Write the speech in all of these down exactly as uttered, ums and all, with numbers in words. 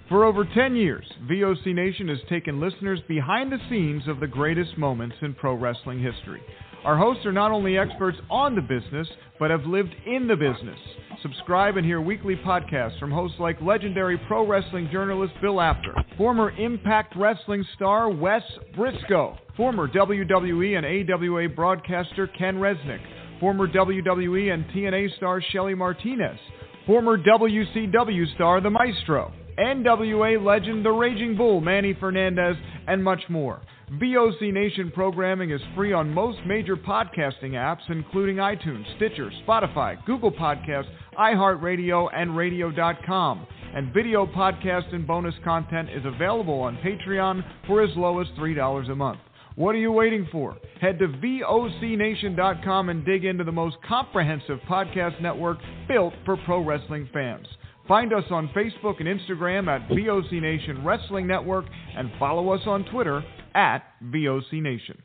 For over ten years, V O C Nation has taken listeners behind the scenes of the greatest moments in pro wrestling history. Our hosts are not only experts on the business, but have lived in the business. Subscribe and hear weekly podcasts from hosts like legendary pro wrestling journalist Bill Apter, former Impact Wrestling star Wes Briscoe, former W W E and A W A broadcaster Ken Resnick, former W W E and T N A star Shelly Martinez, former W C W star The Maestro, N W A legend The Raging Bull Manny Fernandez, and much more. V O C Nation programming is free on most major podcasting apps, including iTunes, Stitcher, Spotify, Google Podcasts, iHeartRadio, and radio dot com. And video podcast and bonus content is available on Patreon for as low as three dollars a month. What are you waiting for? Head to V O C nation dot com and dig into the most comprehensive podcast network built for pro wrestling fans. Find us on Facebook and Instagram at V O C Nation Wrestling Network and follow us on Twitter at V O C Nation.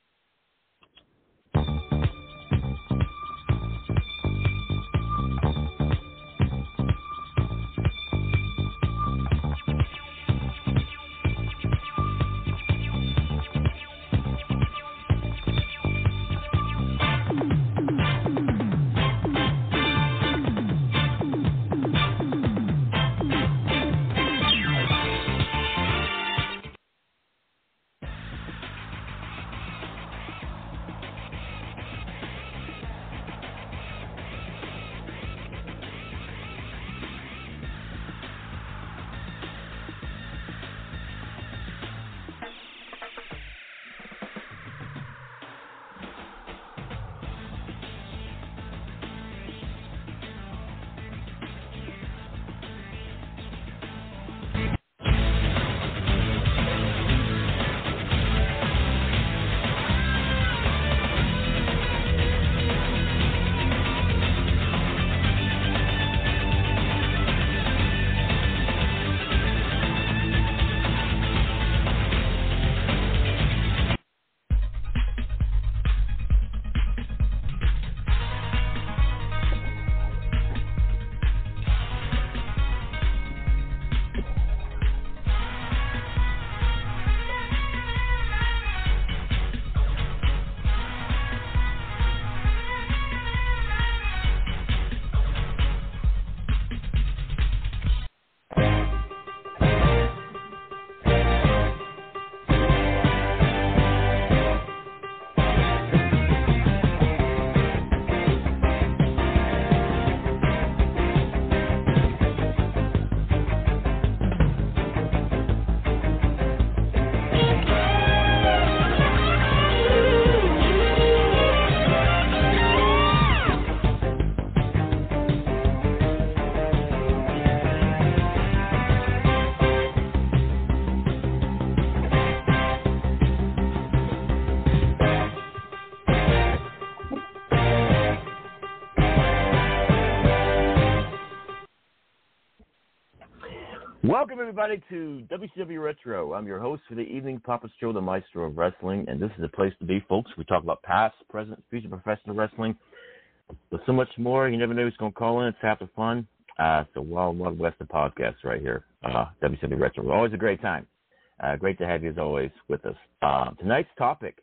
Welcome, everybody, to W C W Retro. I'm your host for the evening, Papa Joe, the Maestro of Wrestling, and this is the place to be, folks. We talk about past, present, future professional wrestling, but so much more. You never know who's going to call in. It's half the fun. Uh, it's a Wild, Wild West of podcasts right here, uh, W C W Retro. Always a great time. Uh, great to have you, as always, with us. Uh, tonight's topic,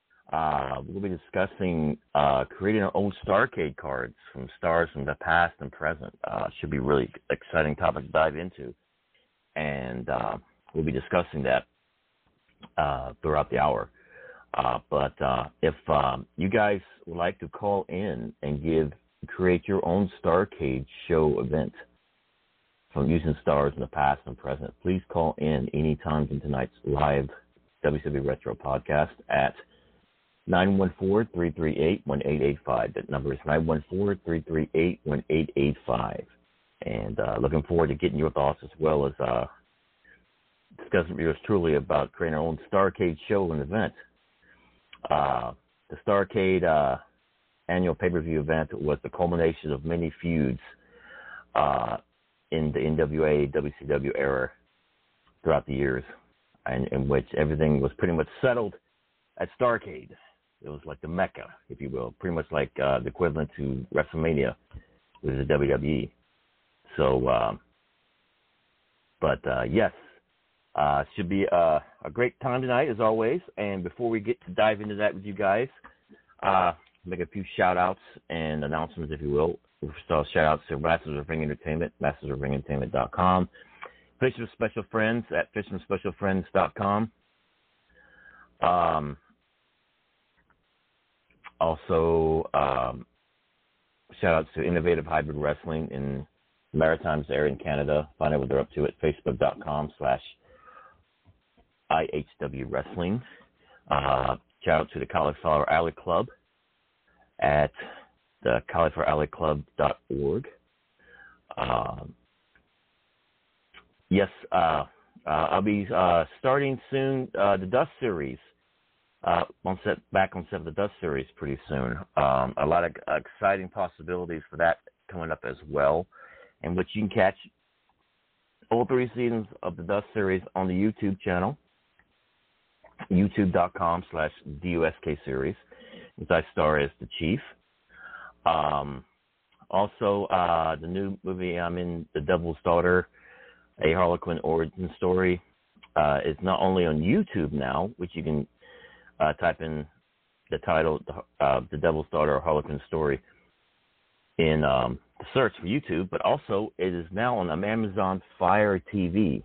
uh, we'll be discussing uh, creating our own Starcade cards from stars from the past and present. Uh, should be a really exciting topic to dive into. And uh, we'll be discussing that uh, throughout the hour. Uh, but uh, if um, you guys would like to call in and give, create your own Starcade show event from using stars in the past and present, please call in anytime in tonight's live W C W Retro podcast at nine one four, three three eight, one eight eight five. That number is nine one four, three three eight, one eight eight five. And uh, looking forward to getting your thoughts as well as uh, discussing with yours truly about creating our own Starcade show and event. Uh, the Starcade uh, annual pay-per-view event was the culmination of many feuds uh, in the N W A, W C W era throughout the years, and in which everything was pretty much settled at Starcade. It was like the Mecca, if you will, pretty much like uh, the equivalent to WrestleMania with the W W E. So um, But, uh, yes, uh, should be uh, a great time tonight, as always. And before we get to dive into that with you guys, uh, make a few shout-outs and announcements, if you will. So shout-outs to Masters of Ring Entertainment, masters of ring entertainment dot com. Fisher Special Friends at fisher special friends dot com. Um, also, um, shout-outs to Innovative Hybrid Wrestling in Maritimes area in Canada. Find out what they're up to at facebook dot com slash I H W Wrestling. Uh, shout out to the Cauliflower Alley Club at the cauliflower alley club dot org. Um, yes, uh, uh, I'll be uh, starting soon uh, the Dust Series. Uh, on set, back on set of the Dust Series pretty soon. Um, a lot of exciting possibilities for that coming up as well, in which you can catch all three seasons of the Dust Series on the YouTube channel, youtube dot com slash D U S K series, as I star as the Chief. Um, also, uh, the new movie I'm in, The Devil's Daughter, a Harlequin origin story, uh, is not only on YouTube now, which you can uh, type in the title, uh, The Devil's Daughter, or Harlequin Story, in um, the search for YouTube, but also it is now on Amazon Fire T V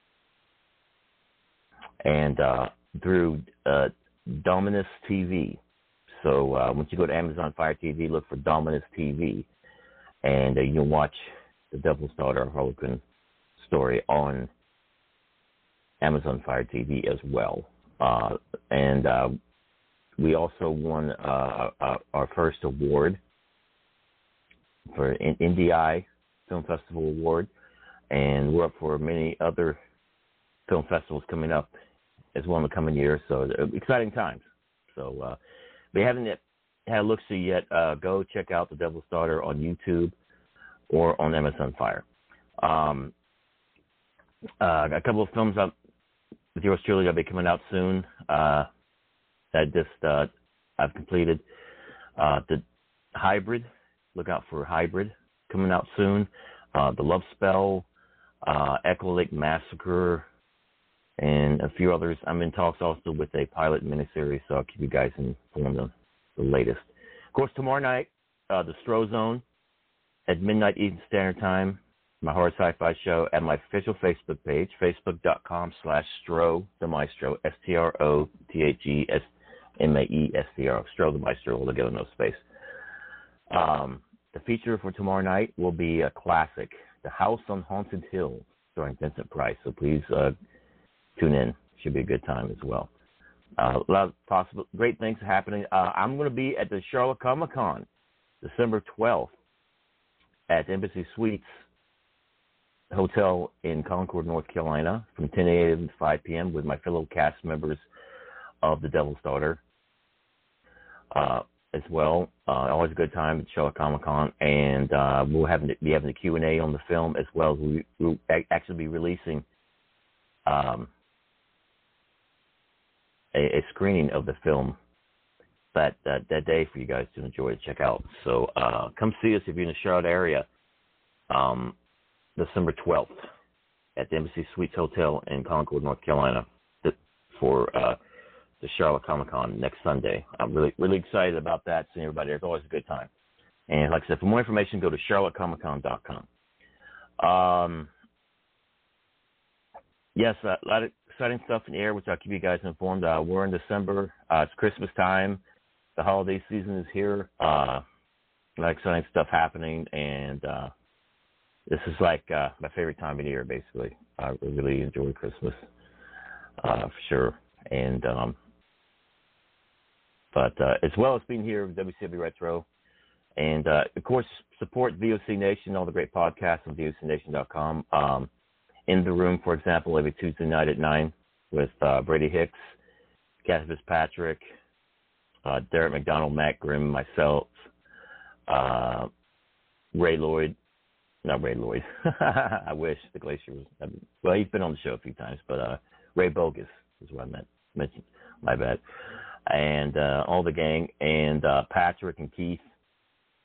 and uh, through uh, Dominus T V. So uh, once you go to Amazon Fire T V, look for Dominus T V, and uh, you can watch The Devil's Daughter, Harlequin Story on Amazon Fire T V as well. Uh, and uh, we also won uh, our first award for an N D I Film Festival Award, and we're up for many other film festivals coming up as well in the coming year. So exciting times. So uh, if you haven't yet had a look-see yet, uh, go check out The Devil's Daughter on YouTube or on Amazon Fire. Um, uh, a couple of films up with yours truly that'll be coming out soon. Uh, that just uh, I've completed. Uh, the Hybrid. Look out for Hybrid coming out soon. Uh, the Love Spell, uh, Echo Lake Massacre, and a few others. I'm in talks also with a pilot miniseries, so I'll keep you guys informed of the latest. Of course, tomorrow night, uh, the Stro Zone at midnight Eastern Standard Time, my horror sci-fi show at my official Facebook page, facebook dot com slash Stro the Maestro, S T R O T H E S M A E S T R O, Stro the Maestro, all together, no space. Um, the feature for tomorrow night will be a classic, The House on Haunted Hill, starring Vincent Price. So please uh, tune in. Should be a good time as well. Uh, a lot of possible great things happening. Uh, I'm going to be at the Charlotte Comic Con, December twelfth, at the Embassy Suites Hotel in Concord, North Carolina, from ten a.m. to five p.m. with my fellow cast members of The Devil's Daughter. Uh, as well. Uh, always a good time at Charlotte Comic Con, and uh, we'll have be having a Q and A on the film, as well as we, we'll actually be releasing um, a, a screening of the film that, that that day for you guys to enjoy and check out. So uh, come see us if you're in the Charlotte area, um, December twelfth at the Embassy Suites Hotel in Concord, North Carolina, for uh, the Charlotte Comic Con next Sunday. I'm really, really excited about that. Seeing everybody there, it's always a good time. And like I said, for more information, go to charlotte comic con dot com. Um, yes, uh, a lot of exciting stuff in the air, which I'll keep you guys informed. Uh, we're in December. Uh, it's Christmas time. The holiday season is here. Uh, a lot of exciting stuff happening, and uh, this is like uh, my favorite time of the year, basically. I really enjoy Christmas, uh, for sure. And um, But uh, as well as being here with W C W Retro. And, uh, of course, support V O C Nation, all the great podcasts on V O C nation dot com. Um, in the Room, for example, every Tuesday night at nine with uh, Brady Hicks, Kathy Fitzpatrick, uh, Derek McDonald, Matt Grimm, myself, uh, Ray Lloyd. Not Ray Lloyd. I wish the Glacier was. Well, he's been on the show a few times, but uh, Ray Bogus is what I meant, mentioned. My bad. And uh, all the gang, and uh, Patrick and Keith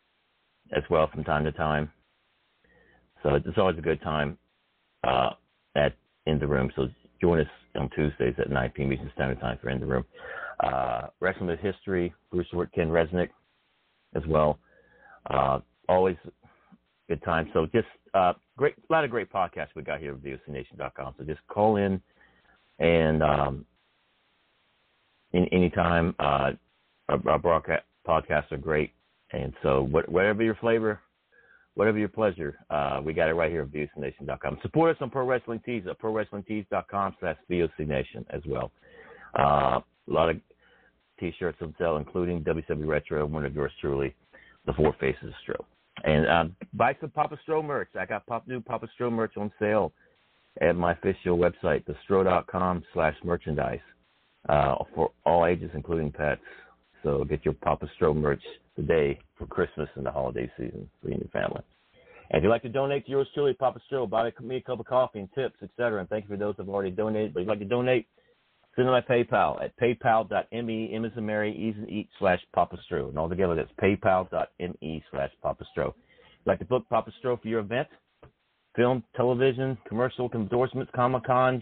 as well from time to time. So it's always a good time. Uh, at In the Room. So join us on Tuesdays at nine p.m. Eastern Standard Time for In the Room. Uh, Wrestling with History, Bruce Wirt, Ken Resnick as well. Uh, always good time. So just uh, great, a lot of great podcasts we got here at V O C Nation dot com. So just call in and um, in anytime. Uh, our, our broadcast podcasts are great, and so what, whatever your flavor, whatever your pleasure, uh, we got it right here at V O C Nation dot com. Support us on Pro Wrestling Tees at Pro Wrestling Tees dot com slash V O C Nation as well. Uh, a lot of T-shirts on sale, including W W E Retro, one of yours truly, the Four Faces of Stro. And um, buy some Papa Stro merch. I got pop, new Papa Stro merch on sale at my official website, the stro dot com slash merchandise, uh, for all ages, including pets. So get your Papa Stro merch today for Christmas and the holiday season for you and your family. And if you'd like to donate to yours truly, Papa Stro, buy me a cup of coffee and tips, et cetera. And thank you for those who have already donated. But if you'd like to donate, send them my PayPal at paypal.me, M as in Mary, E as in Eat, slash Papa Stro. And altogether, that's paypal.me slash Papa Stro. If you'd like to book Papa Stro for your event, film, television, commercial, endorsements, Comic-Cons.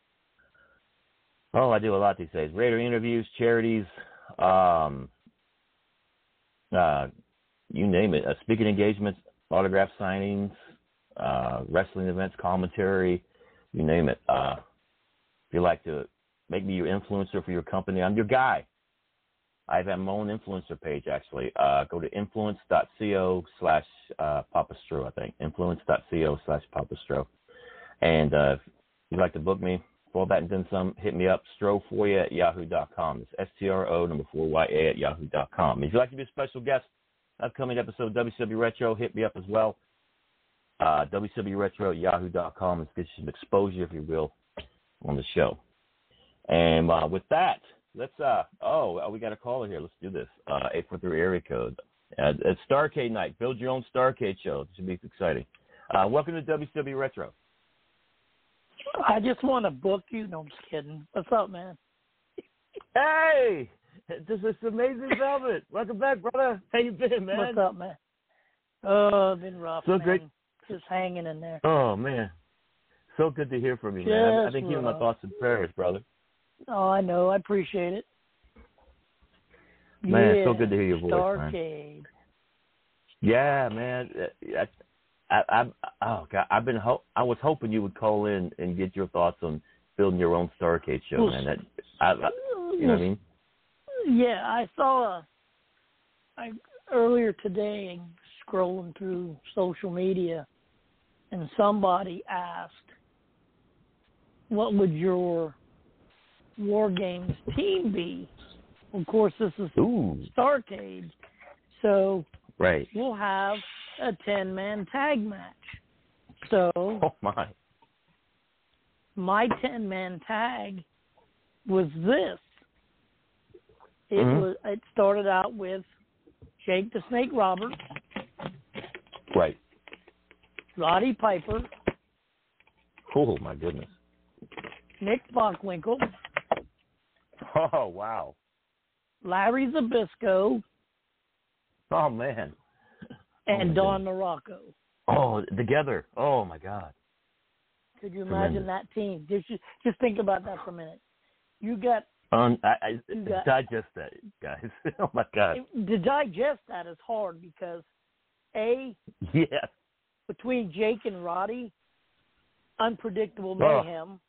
Oh, I do a lot these days. Radio interviews, charities, um, uh, you name it. Uh, speaking engagements, autograph signings, uh, wrestling events, commentary, you name it. Uh, if you'd like to make me your influencer for your company, I'm your guy. I have my own influencer page, actually. Uh, go to influence.co slash Papa Stro, I think. Influence.co slash Papa Stro. And uh, if you'd like to book me for all that and then some, hit me up, stro4ya at yahoo dot com. It's S T R O number four Y A at yahoo dot com. If you'd like to be a special guest, upcoming episode of W C W Retro, hit me up as well. Uh, W C W Retro at yahoo dot com. Let's get you some exposure, if you will, on the show. And uh, with that, let's, uh, oh, we got a caller here. Let's do this. Uh, eight four three area code. Uh, it's Starrcade night. Build your own Starrcade show. It should be exciting. Uh, welcome to W C W Retro. I just want to book you. No, I'm just kidding. What's up, man? Hey! This is amazing velvet. Welcome back, brother. How you been, man? What's up, man? Oh, been rough, so man. Great. Just hanging in there. Oh, man. So good to hear from you, Just man. I've been giving rough. my thoughts and prayers, brother. Oh, I know. I appreciate it. Man, yeah, so good to hear your voice, Starrcade. man. Yeah, man. I, I, I, oh God, I've been. Ho- I was hoping you would call in and get your thoughts on building your own Starrcade show, well, man. That, I, I, you know what I mean? Yeah, I saw a. I earlier today scrolling through social media, and somebody asked, "What would your War Games team be?" Of course, this is Ooh. Starrcade, so right. we'll have a ten-man tag match. So, oh my, my ten-man tag was this. It mm-hmm. was. It started out with Jake the Snake Roberts, right, Roddy Piper, oh my goodness, Nick Bockwinkel, oh wow, Larry Zbyszko, oh man, and oh, Don goodness. Morocco. Oh, together. Oh my God. Could you imagine Tremendous. that team? Just just think about that for a minute. You got Um, I, I You got- digest that, guys. Oh my God. to digest that is hard because a Yes. between Jake and Roddy, unpredictable Oh. mayhem.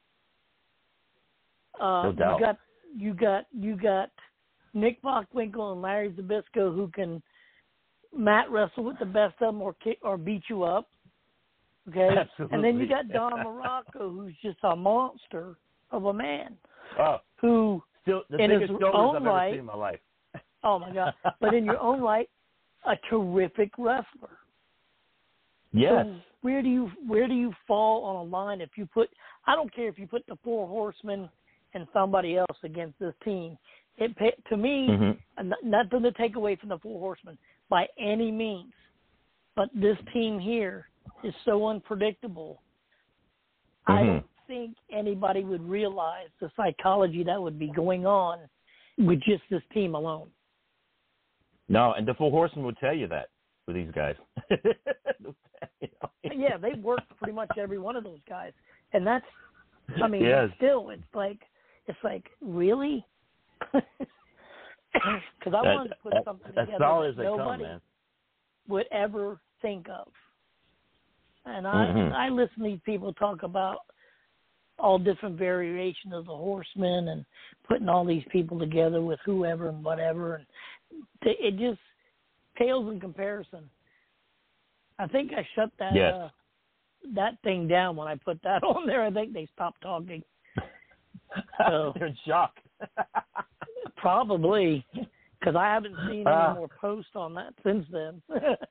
Uh, No doubt. You got you got you got Nick Bockwinkel and Larry Zbyszko who can mat wrestle with the best of them or kick or beat you up. Okay, Absolutely. and then you got Don Morocco, who's just a monster of a man, Oh, who still the in biggest his shoulders own I've right, ever seen in my life. oh my God! But in your own right, a terrific wrestler. Yes. So where do you where do you fall on a line if you put? I don't care if you put the Four Horsemen and somebody else against this team. It to me, Mm-hmm. nothing to take away from the Four Horsemen by any means, but this team here is so unpredictable. Mm-hmm. I don't think anybody would realize the psychology that would be going on with just this team alone. No, and the Four Horsemen would tell you that for these guys. You know? Yeah, they've worked pretty much every one of those guys. And that's, I mean, yes. still, it's like, it's like, really? Because I that, wanted to put that, something as together solid that as they nobody come, man. would ever think of. And I, Mm-hmm. I listen to these people talk about all different variations of the Horsemen and putting all these people together with whoever and whatever. And it just pales in comparison. I think I shut that yes. uh, that thing down when I put that on there. I think they stopped talking. So, they're in shock. Probably, because I haven't seen any Uh, more posts on that since then.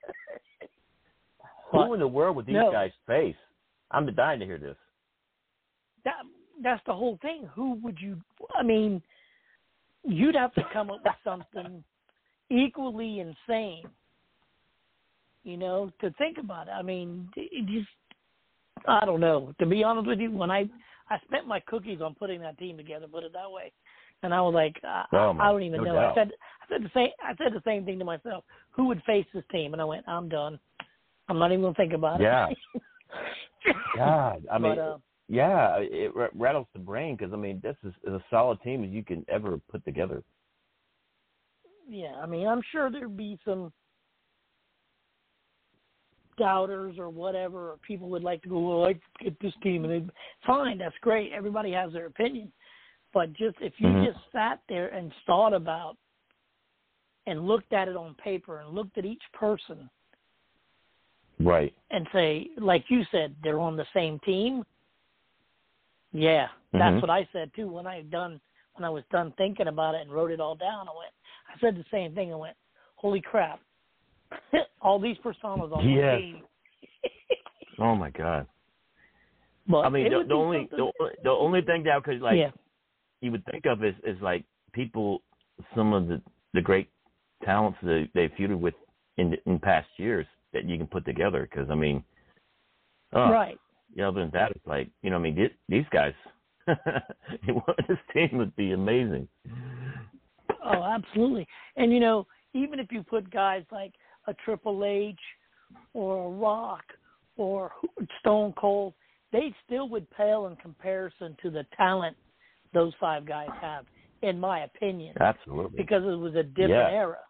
Who But, in the world would these no. guys face? I'm dying to hear this. That that's the whole thing. Who would you? I mean, you'd have to come up with something equally insane, you know, to think about it. I mean, it just, I don't know. To be honest with you, when I I spent my cookies on putting that team together, put it that way, and I was like, I, Oh, my, I don't even no know. doubt. I said I said the same I said the same thing to myself. Who would face this team? And I went, I'm done. I'm not even gonna think about Yeah. it. God, I mean, but, uh, yeah, it r- rattles the brain because I mean, this is as solid team as you can ever put together. yeah, I mean, I'm sure there'd be some doubters or whatever, or people would like to go, well, I get this team, and they fine, that's great. Everybody has their opinion, but just if you Mhm. just sat there and thought about and looked at it on paper and looked at each person Right. and say, like you said, they're on the same team. Yeah, that's Mhm. what I said too when I done when I was done thinking about it and wrote it all down. I went, I said the same thing. I went, holy crap, all these personas on Yes. the team. Oh my God. But I mean, it the, would the be only something- the, only- the only thing that could like yeah, you would think of is, is like people, some of the, the great talents that they feuded with in in past years that you can put together. Because I mean, oh, right. you know, other than that, it's like you know, I mean, these, these guys, this team would be amazing. Oh, absolutely. And you know, even if you put guys like a Triple H or a Rock or Stone Cold, they still would pale in comparison to the talent those five guys have, in my opinion. Absolutely. Because it was a different Yeah. era,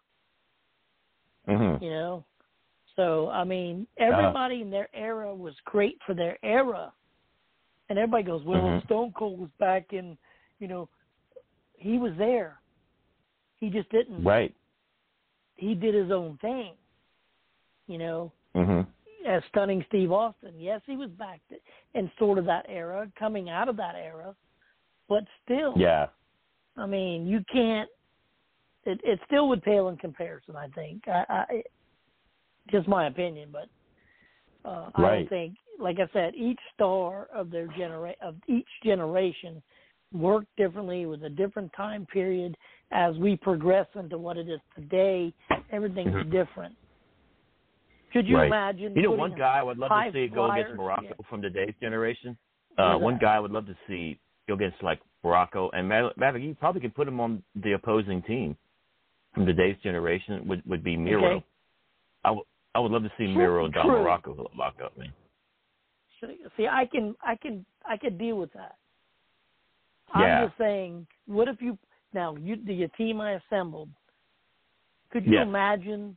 Mm-hmm. you know. So, I mean, everybody uh, in their era was great for their era. And everybody goes, well, mm-hmm. Stone Cold was back in, you know, he was there. He just didn't. Right. He did his own thing, you know. Mm-hmm. As Stunning Steve Austin, yes, he was back in sort of that era, coming out of that era, but still, yeah. I mean, you can't. It, it still would pale in comparison, I think. I, I, just my opinion, but uh, I right. don't think, like I said, each star of their genera- of each generation worked differently with a different time period. As we progress into what it is today, everything's mm-hmm. different. Could you right. imagine? You know, one guy I would love to see go flyers, against Morocco yeah. from today's generation. Uh, one that? guy I would love to see go against like Morocco, and Maverick, you probably could put him on the opposing team from today's generation. Would would be Miro. Okay. I would I would love to see True, Miro and Don true. Morocco lock up, man. See, I can, I can, I can deal with that. Yeah. I'm just saying, what if you now you the team I assembled? Could you yes. imagine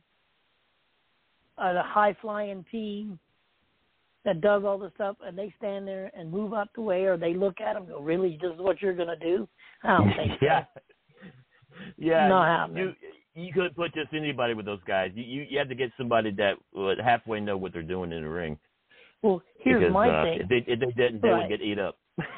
a high flying team that does all this stuff, and they stand there and move out the way, or they look at them and go, "Really, this is what you're going to do?" I don't think so. yeah. Yeah. Not happening. You you couldn't put just anybody with those guys. You you, you had to get somebody that would halfway know what they're doing in the ring. Well, here's because, my uh, thing. If they, if they didn't, they right. would get eat up.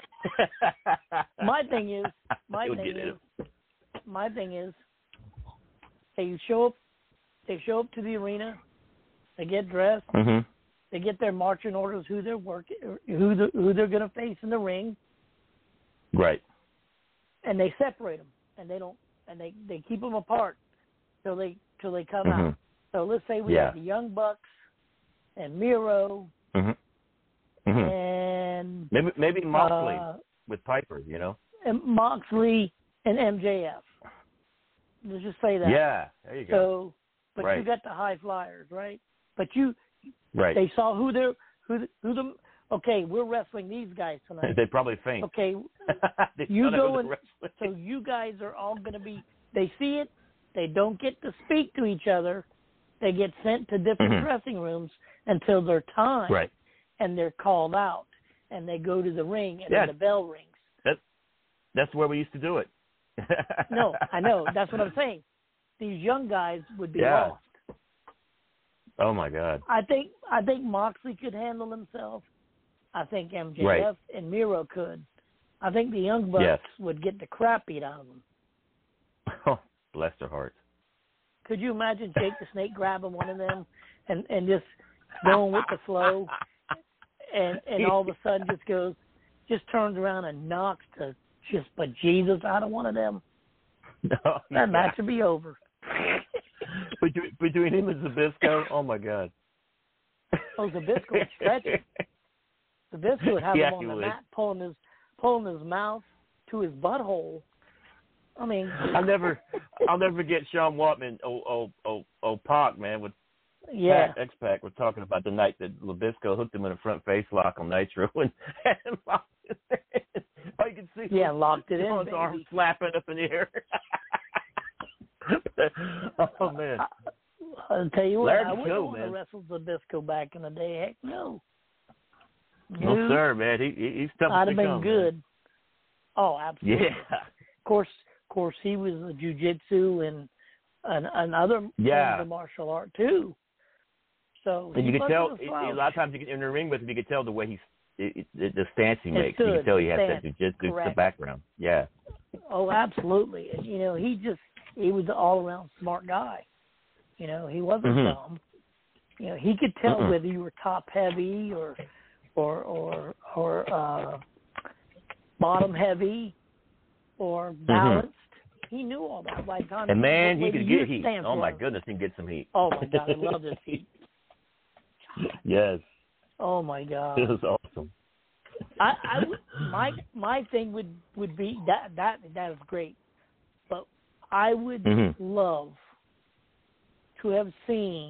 my thing is, my they thing would is, my thing is, they show up, they show up to the arena, they get dressed, mm-hmm. they get their marching orders, who they're working, who the, who they're going to face in the ring, right? And they separate them, and they don't, and they, they keep them apart till they till they come mm-hmm. out. So let's say we yeah. have the Young Bucks and Miro. Mm-hmm. Mm-hmm. And maybe maybe Moxley uh, with Piper, you know, and Moxley and M J F. Let's just say that. Yeah, there you go. So, but right. you got the high flyers, right? But you, right? They saw who their who the, who the okay, we're wrestling these guys tonight. They probably faint. Okay, you go and so you guys are all going to be. They see it. They don't get to speak to each other. They get sent to different mm-hmm. dressing rooms until their time, right? And they're called out, and they go to the ring, and yeah. then the bell rings. That's that's where we used to do it. No, I know. That's what I'm saying. These young guys would be yeah. lost. Oh my God. I think I think Moxley could handle himself. I think M J F right. and Miro could. I think the Young Bucks yes. would get the crap beat out of them. Oh, bless their hearts. Could you imagine Jake the Snake grabbing one of them and, and just going with the flow, and and all of a sudden just goes, just turns around and knocks the just bejesus out of one of them? No, that yeah. match would be over. between, between him and Zbyszko, oh my God. Oh, Zbyszko would stretch it. Zbyszko would have yeah, him on the would. mat, pulling his pulling his mouth to his butthole. I mean, I'll never, I'll never forget Sean Waltman, oh, oh, oh, oh, Pac, man, with yeah, X Pac. We're talking about the night that Zbyszko hooked him in a front face lock on Nitro and, and locked it in. Oh, you can see, yeah, locked it Sean's in. arms flapping up in the air. Oh man! I, I'll tell you what, Larry I wouldn't Cool, want man. to wrestle Zbyszko back in the day. Heck no. No, no sir, man. He, he he's tough. I'd have been come, good. Man. Oh, absolutely. Yeah. Of course, of course, he was a jiu-jitsu and and another yeah. forms of martial art too. So and you could tell a, a lot of times you get in the ring with him. You could tell the way he's it, it, the stance he makes. Stood, you can tell he has stance, that jiu-jitsu correct. background. Yeah. Oh, absolutely. And, you know, he just he was an all-around smart guy. You know, he wasn't mm-hmm. dumb. You know, he could tell mm-hmm. whether you were top heavy or or or or uh, bottom heavy or balanced. Mm-hmm. He knew all that by the time. And man, he could get heat. Oh was. my goodness, he can get some heat. Oh my God, I love this heat. Yes. Oh my God. It was awesome. I, I would, my my thing would, would be that that that is great, but I would mm-hmm. love to have seen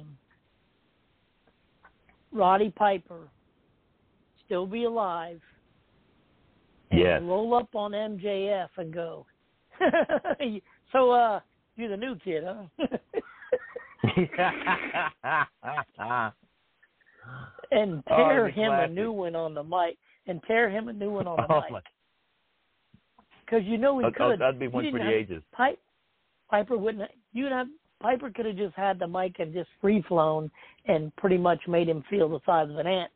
Roddy Piper still be alive and yes. roll up on M J F and go, so uh, you're the new kid, huh? And tear oh, him classic. a new one on the mic. And tear him a new one on the oh, mic. Because you know he oh, could. That'd be one for the have, ages. Pipe, Piper wouldn't have, you'd have, Piper could have just had the mic and just free flown and pretty much made him feel the size of an ant.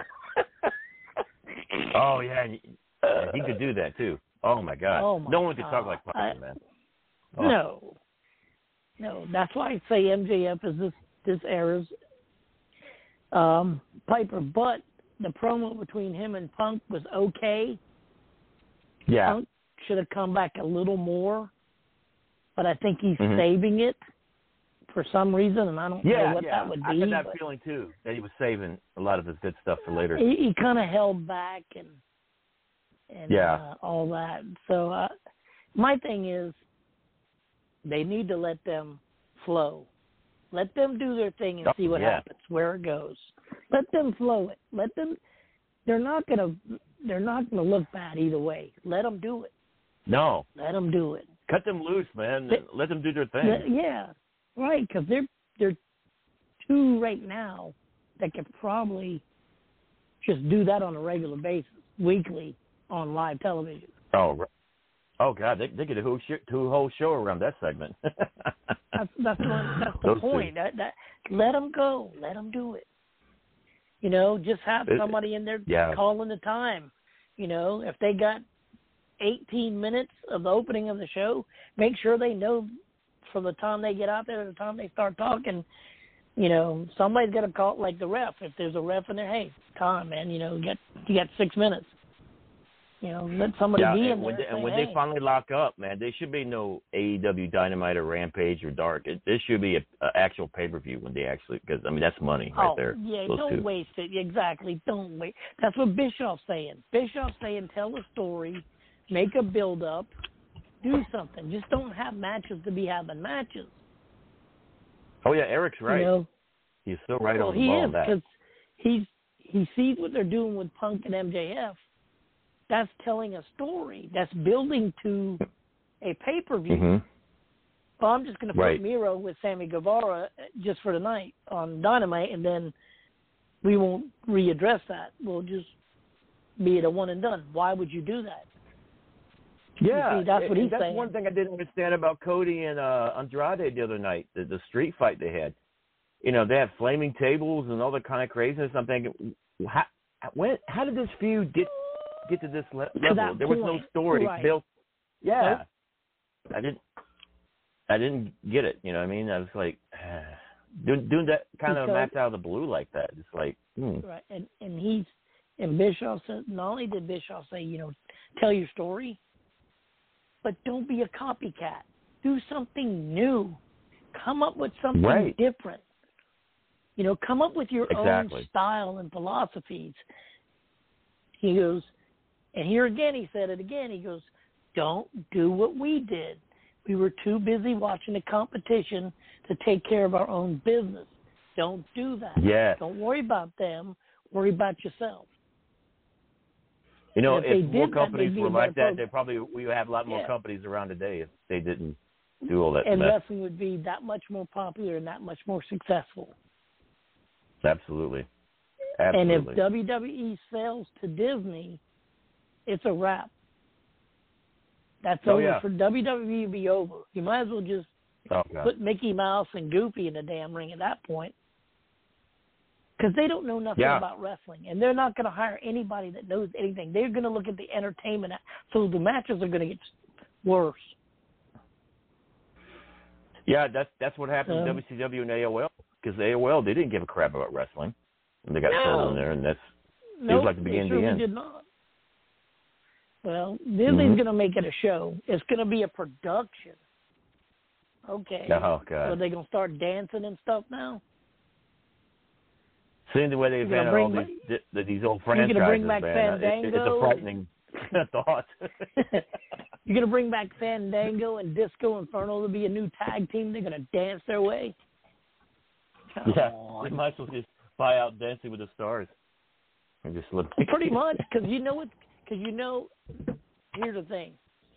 Oh, yeah. yeah. He could do that, too. Oh, my God. Oh my no one could God. talk like Piper, I, man. Oh. No. No. That's why I say M J F is this, this era's um, Piper. But the promo between him and Punk was okay. Yeah. Punk should have come back a little more, but I think he's mm-hmm. saving it for some reason, and I don't yeah, know what yeah. that would be. I had that but feeling, too, that he was saving a lot of his good stuff for later. He, he kind of held back and and yeah. uh, all that. So uh, my thing is they need to let them flow. Let them do their thing and oh, see what yeah. happens, where it goes. Let them flow it. Let them. They're not gonna. They're not gonna look bad either way. Let them do it. No. Let them do it. Cut them loose, man. They, Let them do their thing. Yeah, right. Because they're they're two right now that could probably just do that on a regular basis, weekly on live television. Oh, right. Oh God, they they get a whole sh- two whole show around that segment. that's that's the, that's the Those point. That, that let them go. Let them do it. You know, just have somebody in there yeah. calling the time. You know, if they got eighteen minutes of the opening of the show, make sure they know from the time they get out there to the time they start talking. You know, somebody's got to call it like the ref. If there's a ref in there, hey, time, man. You know, you got you got six minutes. You know, let somebody yeah, be in and when there. they, and say, when hey. they finally lock up, man, there should be no A E W Dynamite or Rampage or Dark. It, this should be a, a actual pay per view when they actually, because I mean that's money right oh, there. Yeah, Those don't two. waste it. Exactly, don't wait. That's what Bischoff's saying. Bischoff's saying, tell a story, make a build up, do something. Just don't have matches to be having matches. Oh yeah, Eric's right. You know? He's still right well, on the he ball is, on that. because he's he sees what they're doing with Punk and M J F. That's telling a story. That's building to a pay-per-view. Mm-hmm. Well, I'm just going to put Right. Miro with Sammy Guevara just for tonight on Dynamite, and then we won't readdress that. We'll just be it a one and done. Why would you do that? Yeah, see, that's what he's that's saying. one thing I didn't understand about Cody and uh, Andrade the other night, the, the street fight they had. You know, they had flaming tables and all that kind of craziness. I'm thinking, how, when, how did this feud get get to this le- To level? that There was no point, story right. built. Yeah, Nope. I didn't. I didn't get it. You know what I mean? I was like, doing, doing that kind of Because- match out of the blue like that. It's like, hmm. Right, and and he's and Bischoff said not only did Bischoff say, you know, tell your story, but don't be a copycat. Do something new. Come up with something Right. different. You know, come up with your Exactly. own style and philosophies. He goes, and here again he said it again. He goes, don't do what we did. We were too busy watching the competition to take care of our own business. Don't do that. Yes. Don't worry about them. Worry about yourself. You know, And if if, they more did that, companies they'd be were a like better that, they probably we would have a lot more Yeah. companies around today if they didn't do all that And mess. wrestling would be that much more popular and that much more successful. Absolutely. And Absolutely. if W W E sells to Disney, it's a wrap. That's Oh, over yeah. for W W E to be over. You might as well just oh, God. put Mickey Mouse and Goofy in the damn ring at that point. Because they don't know nothing Yeah. about wrestling. And they're not going to hire anybody that knows anything. They're going to look at the entertainment. So the matches are going to get worse. Yeah, that's that's what happened Um, to W C W and A O L. Because A O L, they didn't give a crap about wrestling. And they got No. sold in there, and that's No, like the they beginning to the surely end. did not. Well, Disney's Mhm. going to make it a show. It's going to be a production. Okay. Oh, God. So they're going to start dancing and stuff now? Seeing the way they've You're had gonna all bring these, th- these old You're franchises, gonna bring back man, uh, it, it's Fandango a frightening thought. You're going to bring back Fandango and Disco Inferno to be a new tag team? They're going to dance their way? Come Yeah, on. they might as well just buy out Dancing with the Stars. And just look. Pretty much, because you know what? Because you know, here's the thing.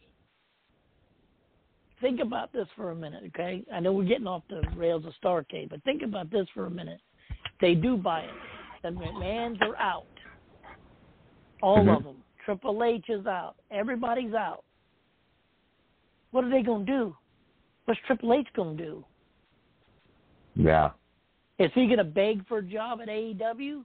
Think about this for a minute, okay? I know we're getting off the rails of Starrcade, but think about this for a minute. They do buy it. The McMahons are out. All Mhm. of them. Triple H is out. Everybody's out. What are they going to do? What's Triple H going to do? Yeah. Is he going to beg for a job at A E W?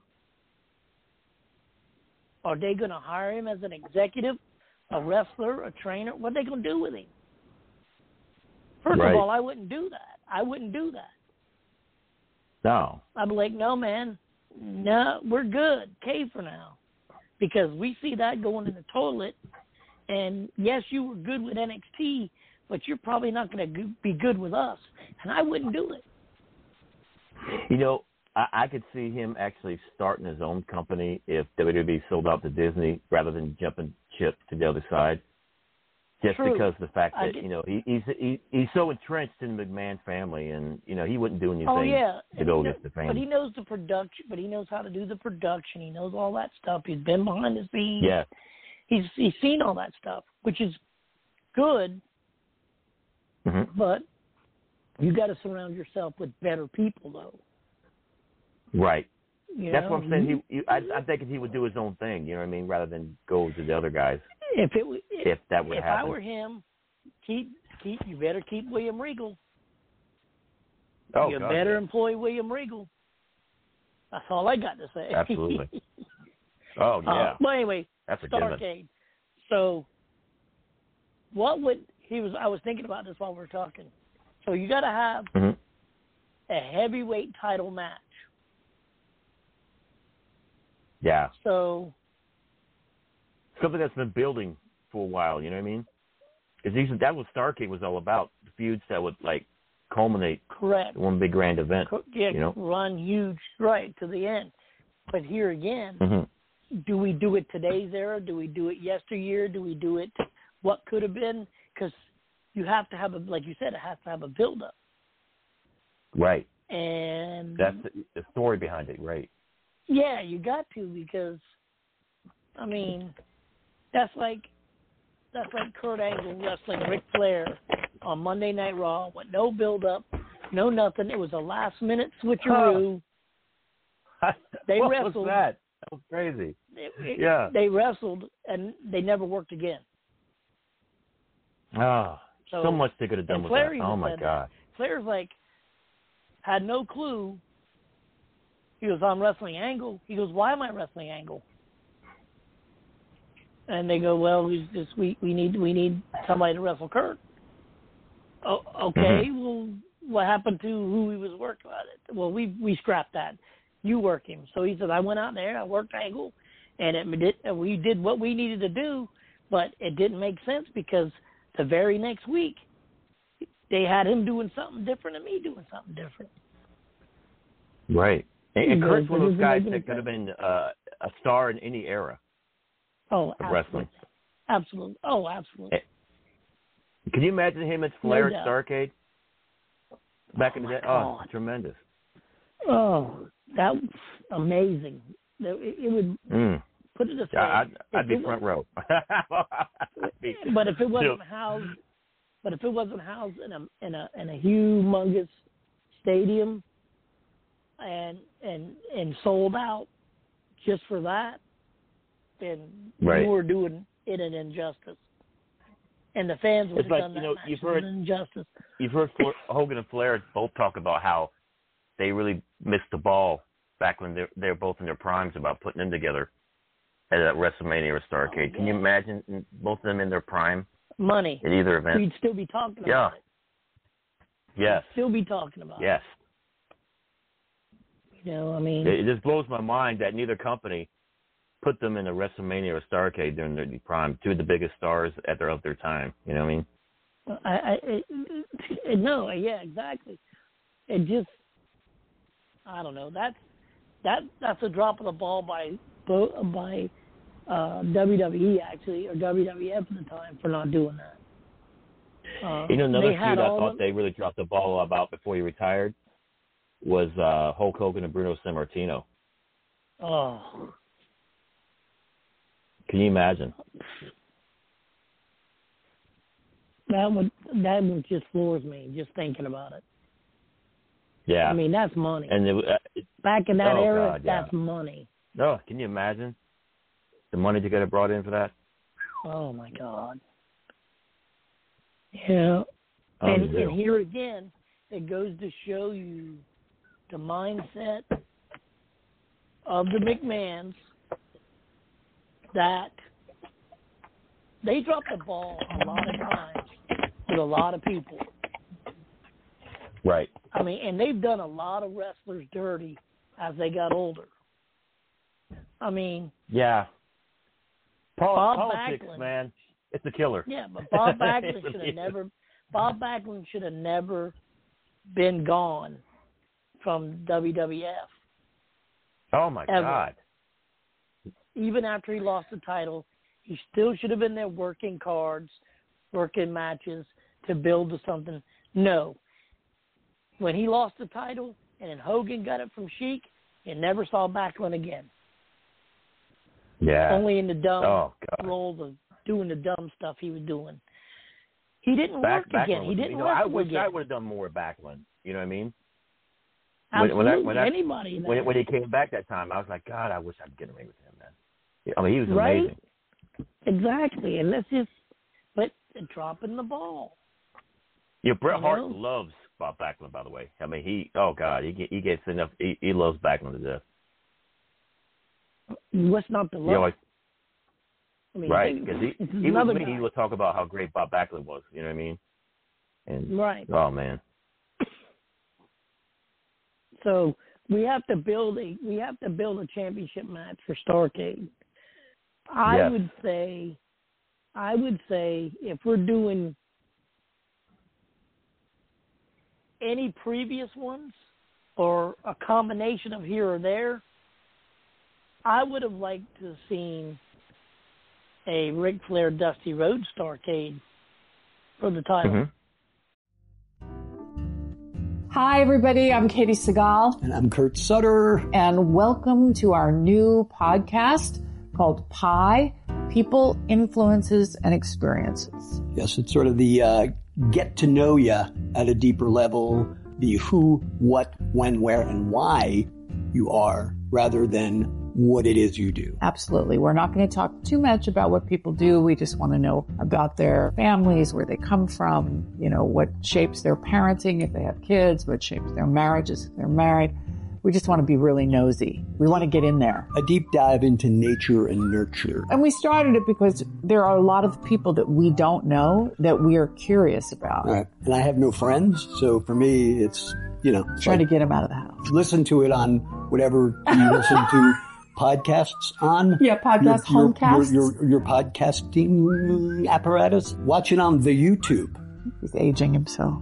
Are they going to hire him as an executive, a wrestler, a trainer? What are they going to do with him? First Right. of all, I wouldn't do that. I wouldn't do that. No. I'd be like, no, man, no, we're good. Okay for now. Because we see that going in the toilet. And, yes, you were good with N X T, but you're probably not going to be good with us. And I wouldn't do it. You know, I, I could see him actually starting his own company if W W E sold out to Disney rather than jumping ship to the other side. Just True. because of the fact I that, get- you know, he, he's he, he's so entrenched in the McMahon family, and, you know, he wouldn't do anything Oh, yeah. to And go he kno- against the But he family. knows the production, but he knows how to do the production. He knows all that stuff. He's been behind the scenes. Yeah. He's he's seen all that stuff, which is good, hmm but you got to surround yourself with better people, though. Right. You That's know? what I'm saying. He, he, I, I'm thinking he would do his own thing, you know what I mean, rather than go to the other guys, If it was, if, if that would if happen. I were him, keep keep you better keep William Regal. oh, you God, better yeah. employ William Regal. That's all I got to say. Absolutely. Oh, yeah. Uh, well, anyway, That's a given. Starrcade. So, what would he was? I was thinking about this while we were talking. So you got to have hmm a heavyweight title match. Yeah. So Something that's been building for a while, you know what I mean? Because that was Starrcade was all about, the feuds that would, like, culminate correct. in one big grand event. Co- Yeah, you know? run huge right to the end. But here again, hmm do we do it today's era? Do we do it yesteryear? Do we do it what could have been? Because you have to have a, like you said, it has to have a build-up. Right. And That's the, the story behind it, right. Yeah, you got to, because I mean, that's like that's like Kurt Angle wrestling Ric Flair on Monday Night Raw with no build up, no nothing. It was a last minute switcheroo. Oh. They what wrestled. was that? That was crazy. It, it, yeah. They wrestled and they never worked again. Oh, so, so much they could have done with Flair that. Oh my God. God. Flair's like had no clue. He goes, I'm wrestling Angle. He goes, why am I wrestling Angle? And they go, well, we just we, we need we need somebody to wrestle Kurt. Oh, okay. Mm-hmm. Well, what happened to who he was working with? Well, we we scrapped that. You work him. So he said, I went out there, I worked Angle, and it did, we did what we needed to do, but it didn't make sense because the very next week they had him doing something different and me doing something different. Right. And, and Kurt's one of those guys that could have been uh, a star in any era. Oh, of absolutely. wrestling. Absolutely. Oh, absolutely. Can you imagine him at Flair no at Starrcade? Back oh in the day? God. Oh, tremendous. Oh, that was amazing. It, it would mm. put it aside. Yeah, I'd, I'd be front row. be, but if it wasn't housed, but if it wasn't housed in a in a in a humongous stadium and and and sold out just for that, then right. you were doing it an injustice. And the fans would it's have like, done you that know, match you've heard, an injustice. You've heard Hogan and Flair both talk about how they really missed the ball back when they're, they're both in their primes about putting them together at a WrestleMania or Starrcade. Oh, yeah. Can you imagine both of them in their prime? Money. At either event. We'd still be talking about yeah. it. Yes. We'd still be talking about yes. it. You know, I mean. It, it just blows my mind that neither company put them in a WrestleMania or Starrcade during their prime. Two of the biggest stars at their of their time. You know what I mean? I, I it, it, no, yeah, exactly. It just, I don't know. That's that that's a drop of the ball by by uh, W W E actually, or W W F at the time for not doing that. Uh, you know, another feud I thought them. they really dropped the ball about before he retired was uh, Hulk Hogan and Bruno Sammartino. Oh. Can you imagine? That would that would just floors me just thinking about it. Yeah, I mean that's money. And it, uh, it, back in that oh era, God, yeah. that's money. No, can you imagine the money you could have brought in for that? Oh my God. Yeah, and, and here again, it goes to show you the mindset of the McMahons that they drop the ball a lot of times with a lot of people. Right. I mean, and they've done a lot of wrestlers dirty as they got older. I mean. Yeah. Pol- Bob politics, Backlund, man, it's a killer. Yeah, but Bob Backlund should have never. Bob Backlund should have never been gone from W W F. Oh my ever. God. Even after he lost the title, he still should have been there working cards, working matches to build to something. No. When he lost the title and then Hogan got it from Sheik, you never saw Backlund again. Yeah. Only in the dumb oh, roles of doing the dumb stuff he was doing. He didn't Back, work Backlund again. Was, he didn't you know, work I wish again. I would have done more with Backlund. You know what I mean? Absolutely. When, when, I, when I, Anybody. When, when he came back that time, I was like, God, I wish I could get a ring with him, man. I mean, he was right? amazing. Exactly. And let's just, but dropping the ball. Yeah, Bret you Hart know? loves Bob Backlund, by the way. I mean, he, oh, God, he he gets enough, he, he loves Backlund to death. What's not to love? You know, like, I mean, right, because he, he was me, guy. he would talk about how great Bob Backlund was, you know what I mean? And, right. Oh, man. So we have to build a we have to build a championship match for Starrcade. I yes. would say, I would say if we're doing any previous ones or a combination of here or there, I would have liked to have seen a Ric Flair Dusty Rhodes Starrcade for the title. Mm-hmm. Hi, everybody. I'm Katie Segal. And I'm Kurt Sutter. And welcome to our new podcast called Pi, People, Influences, and Experiences. Yes, it's sort of the uh, get to know you at a deeper level, the who, what, when, where, and why you are, rather than what it is you do. Absolutely. We're not going to talk too much about what people do. We just want to know about their families, where they come from, you know, what shapes their parenting if they have kids, what shapes their marriages if they're married. We just want to be really nosy. We want to get in there. A deep dive into nature and nurture. And we started it because there are a lot of people that we don't know that we are curious about. Right. And I have no friends, so for me, it's, you know. Trying like, to get them out of the house. Listen to it on whatever you listen to. Podcasts on? Yeah, podcast, your, homecasts. Your, your, your podcasting apparatus. Watch it on the YouTube. He's aging himself.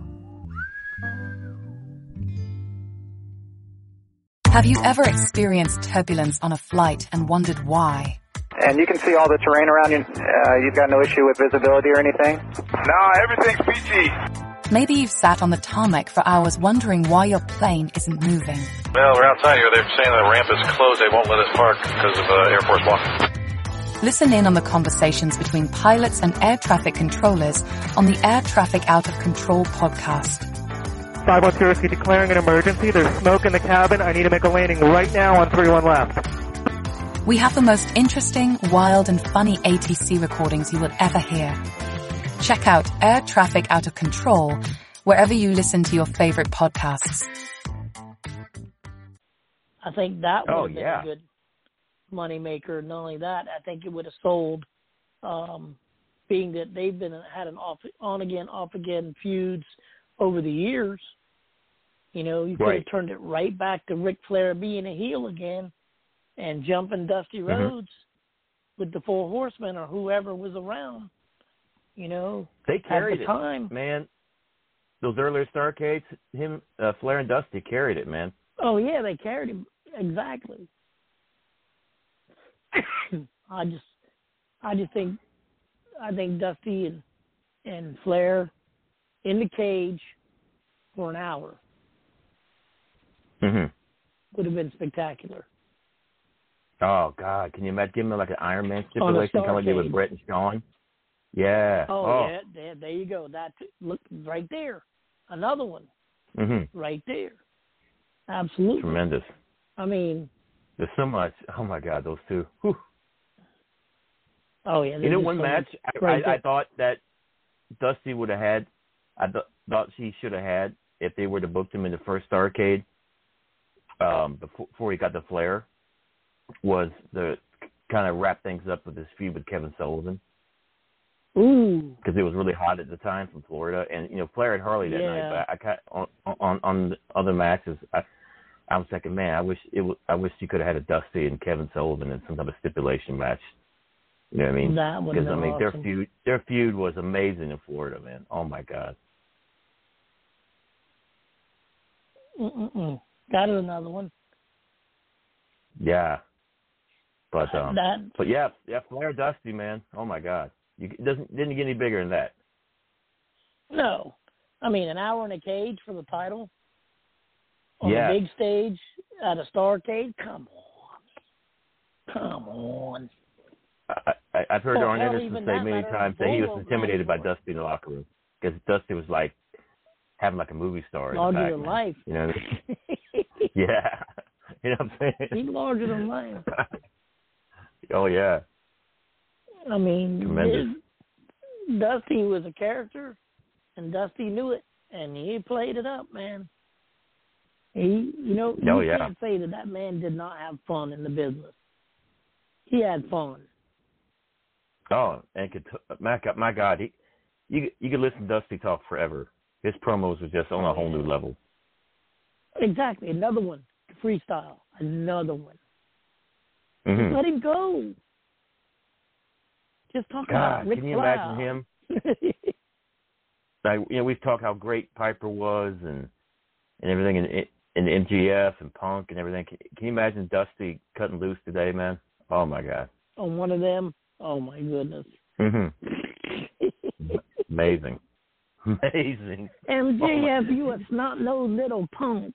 Have you ever experienced turbulence on a flight and wondered why? And you can see all the terrain around you. Uh, you've got no issue with visibility or anything? No, everything's peachy. Maybe you've sat on the tarmac for hours wondering why your plane isn't moving. Well, we're outside here. They're saying the ramp is closed. They won't let us park because of uh, Air Force One. Listen in on the conversations between pilots and air traffic controllers on the Air Traffic Out of Control podcast. five one zero C declaring an emergency. There's smoke in the cabin. I need to make a landing right now on three one left. We have the most interesting, wild, and funny A T C recordings you will ever hear. Check out Air Traffic Out of Control wherever you listen to your favorite podcasts. I think that would oh, have been yeah. a good money maker. Not only that, I think it would have sold, um, being that they've been had an off on again, off again feuds over the years. You know, you could right. have turned it right back to Ric Flair being a heel again and jumping Dusty Rhodes mm-hmm. with the Four Horsemen or whoever was around. You know, they carried at the it, time, man. Those earlier Starcades, him, uh, Flair and Dusty carried it, man. Oh yeah, they carried him exactly. I just, I just think, I think Dusty and and Flair in the cage for an hour mm-hmm. would have been spectacular. Oh God, can you imagine giving them like an Iron Man stipulation, kind of like they did with Brett and Shawn? Yeah. Oh, oh. yeah, there, there you go. That look right there, another one, mm-hmm. right there. Absolutely tremendous. I mean, there's so much. Oh my God, those two. Whew. Oh yeah. You know, one so match I, right I, I thought that Dusty would have had. I th- thought she should have had if they were to book him in the first Starrcade. Um, before, before he got the Flair, was the kind of wrap things up with his feud with Kevin Sullivan. Ooh. Because it was really hot at the time from Florida, and you know Flair had Harley that yeah. night. But I got on on on the other matches. I, I was thinking, man, I wish it. Was, I wish you could have had a Dusty and Kevin Sullivan in some type of stipulation match. You know what I mean? That would Because have I been mean, awesome. their feud, their feud was amazing in Florida, man. Oh my God. Mm-mm-mm. That is another one. Yeah. But um. That. But yeah, yeah, Flair Dusty, man. Oh my God. You it doesn't didn't get any bigger than that. No, I mean an hour in a cage for the title on yeah. a big stage at a Starrcade. Come on, come on. I, I, I've heard Well, Arn hell, Anderson even say that many matter times of that he was Bull intimidated by Rope. Dusty in the locker room because Dusty was like having like a movie star. in Larger the back, than man. life. You know what I mean? Yeah. You know what I'm saying? He's larger than life. Oh yeah. I mean, Tremendous. It, Dusty was a character, and Dusty knew it, and he played it up, man. He, you know, Oh, you yeah. can't say that that man did not have fun in the business. He had fun. Oh, and could t- my God, my God, he, you you could listen to Dusty talk forever. His promos were just on a whole new level. Exactly, another one, freestyle, another one. Mm-hmm. Just let him go. Just talk God, about Ric can you Flair. imagine him? Like, you know, we've talked how great Piper was and and everything in in the M G F and Punk and everything. Can, can you imagine Dusty cutting loose today, man? Oh my God. On one of them, oh my goodness. Mm-hmm. Amazing. Amazing. M J F, oh you a snot nosed little punk.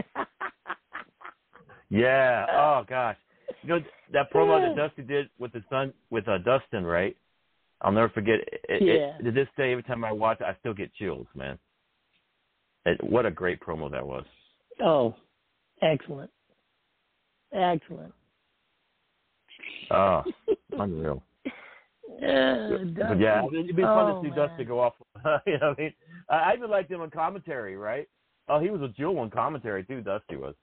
Yeah. Oh gosh. You know that promo that Dusty did with his son, with uh, Dustin, right? I'll never forget. It, Yeah. it, to this day, every time I watch it, I still get chills, man. It, what a great promo that was. Oh, excellent. Excellent. Oh, unreal. Yeah, But yeah, it'd be fun oh, to see man. Dusty go off. You know what I mean? I, I even liked him on commentary, right? Oh, he was a jewel on commentary too. Dusty was.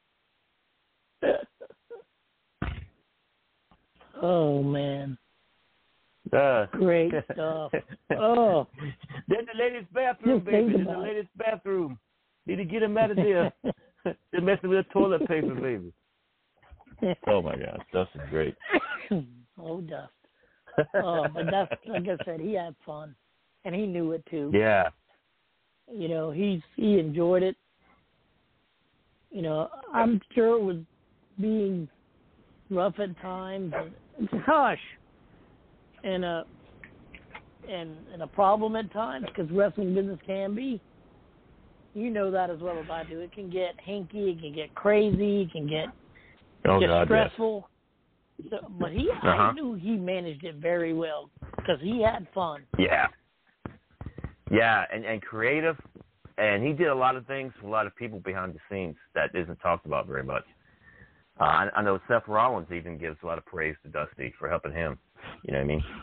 Oh man. Uh, Great stuff. Oh. Then the ladies' bathroom, Just baby. think Then the about it. ladies' bathroom. Need to get him out of there. They're messing with the toilet paper, baby. Oh my God, Dustin's great. Oh, Dust. Oh, but that's like I said, he had fun, and he knew it too. Yeah. You know, he's he enjoyed it. You know, I'm sure it was being rough at times, and it's hush, and a and and a problem at times because wrestling business can be. You know that as well as I do. It can get hinky, it can get crazy, it can get Oh get God, stressful. So, but he, Uh-huh. I knew he managed it very well because he had fun. yes. Yeah. Yeah, and, and creative, and he did a lot of things for a lot of people behind the scenes that isn't talked about very much. Uh, I, I know Seth Rollins even gives a lot of praise to Dusty for helping him. You know what I mean?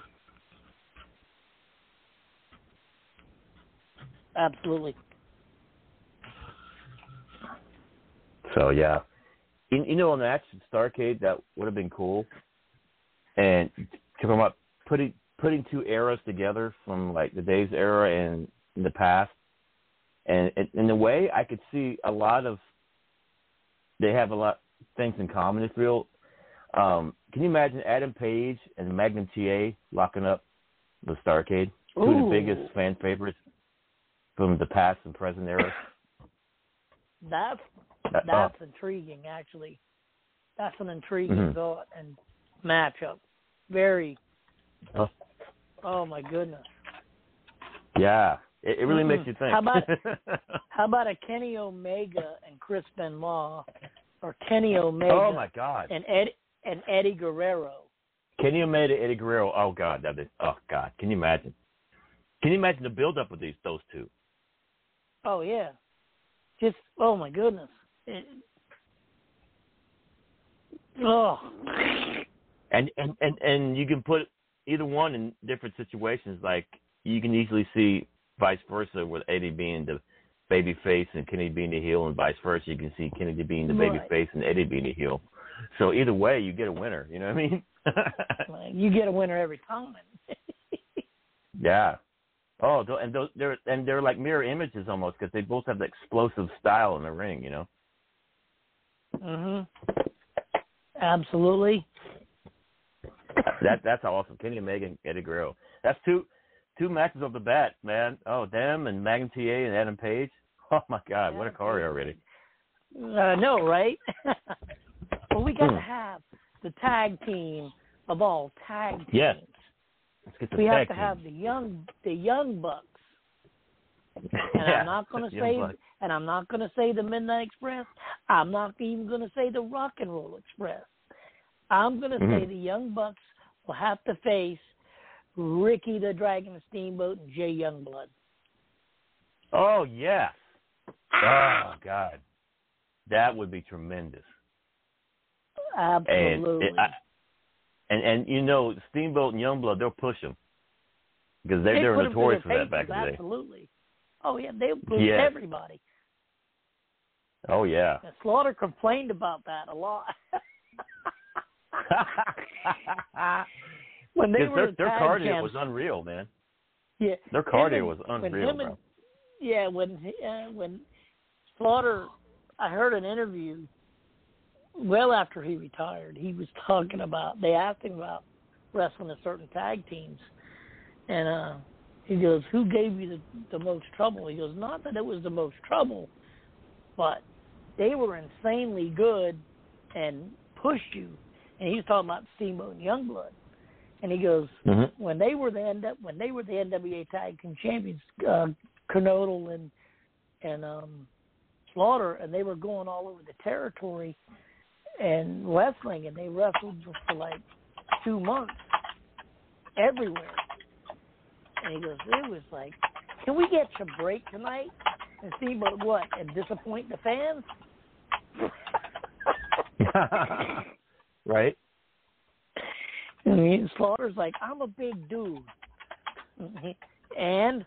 Absolutely. So yeah, you, you know, on the action Starrcade, that would have been cool. And talking about putting putting two eras together from like the Days era and in the past, and in a way, I could see a lot of they have a lot of things in common. It's real. Um, can you imagine Adam Page and Magnum T A locking up the Starrcade? Two of the biggest fan favorites from the past and present eras. That's That- that's oh. intriguing, actually. That's an intriguing Mhm. thought and matchup. Very. Oh. Oh my goodness. Yeah, it, it really Mhm. makes you think. How about how about a Kenny Omega and Chris Benoit, or Kenny Omega oh my God, and Ed and Eddie Guerrero? Kenny Omega, Eddie Guerrero. Oh God, that is. Oh God, can you imagine? Can you imagine the build-up of these those two? Oh yeah. Just oh my goodness. It, oh. And, and and and you can put either one in different situations. Like you can easily see vice versa, with Eddie being the baby face and Kenny being the heel, and vice versa. You can see Kenny being the baby Right. face and Eddie being the heel. So either way, you get a winner. You know what I mean? You get a winner every time. Yeah. Oh, th- and those they're and they're like mirror images almost, because they both have the explosive style in the ring. You know. Mhm. Absolutely. That that's awesome. Kenny Omega and Eddie Guerrero. That's two two matches off the bat, man. Oh, them and Magnum T A and Adam Page. Oh my God, what a card already. Uh, no, right? Well, we got Hmm. to have the tag team of all tag teams. Yes. Let's get the We tag have to team. have the young the young Bucks. And Yeah, I'm not going to Young say Bucks. and I'm not going to say the Midnight Express. I'm not even going to say the Rock and Roll Express. I'm going to Mhm. say the Young Bucks will have to face Ricky the Dragon Steamboat and Jay Youngblood. Oh yes. Oh God, that would be tremendous. Absolutely. And, it, I, and and you know, Steamboat and Youngblood, they'll push them because they, They they were put 'em notorious for through their that back in paces, the day. absolutely. Oh yeah, they pushed Yes. everybody. Oh yeah. And Slaughter complained about that a lot. When they Because were their, their tag cardio champs, was unreal, man. yeah, Their him cardio and- was when unreal, him bro. and- Yeah, when he- uh, when Slaughter, I heard an interview well after he retired. He was talking about, they asked him about wrestling in certain tag teams, and uh, he goes, "Who gave you the, the most trouble?" He goes, "Not that it was the most trouble, but they were insanely good and pushed you." And he was talking about Steamboat and Youngblood. And he goes, Mhm. when they were the N- when they were the N W A Tag Team Champions, uh, Kernodle and and um, Slaughter, and they were going all over the territory and wrestling, and they wrestled for like two months everywhere. And he goes, it was like, can we get a break tonight and see about what and disappoint the fans? Right. I mean, Slaughter's like, I'm a big dude, and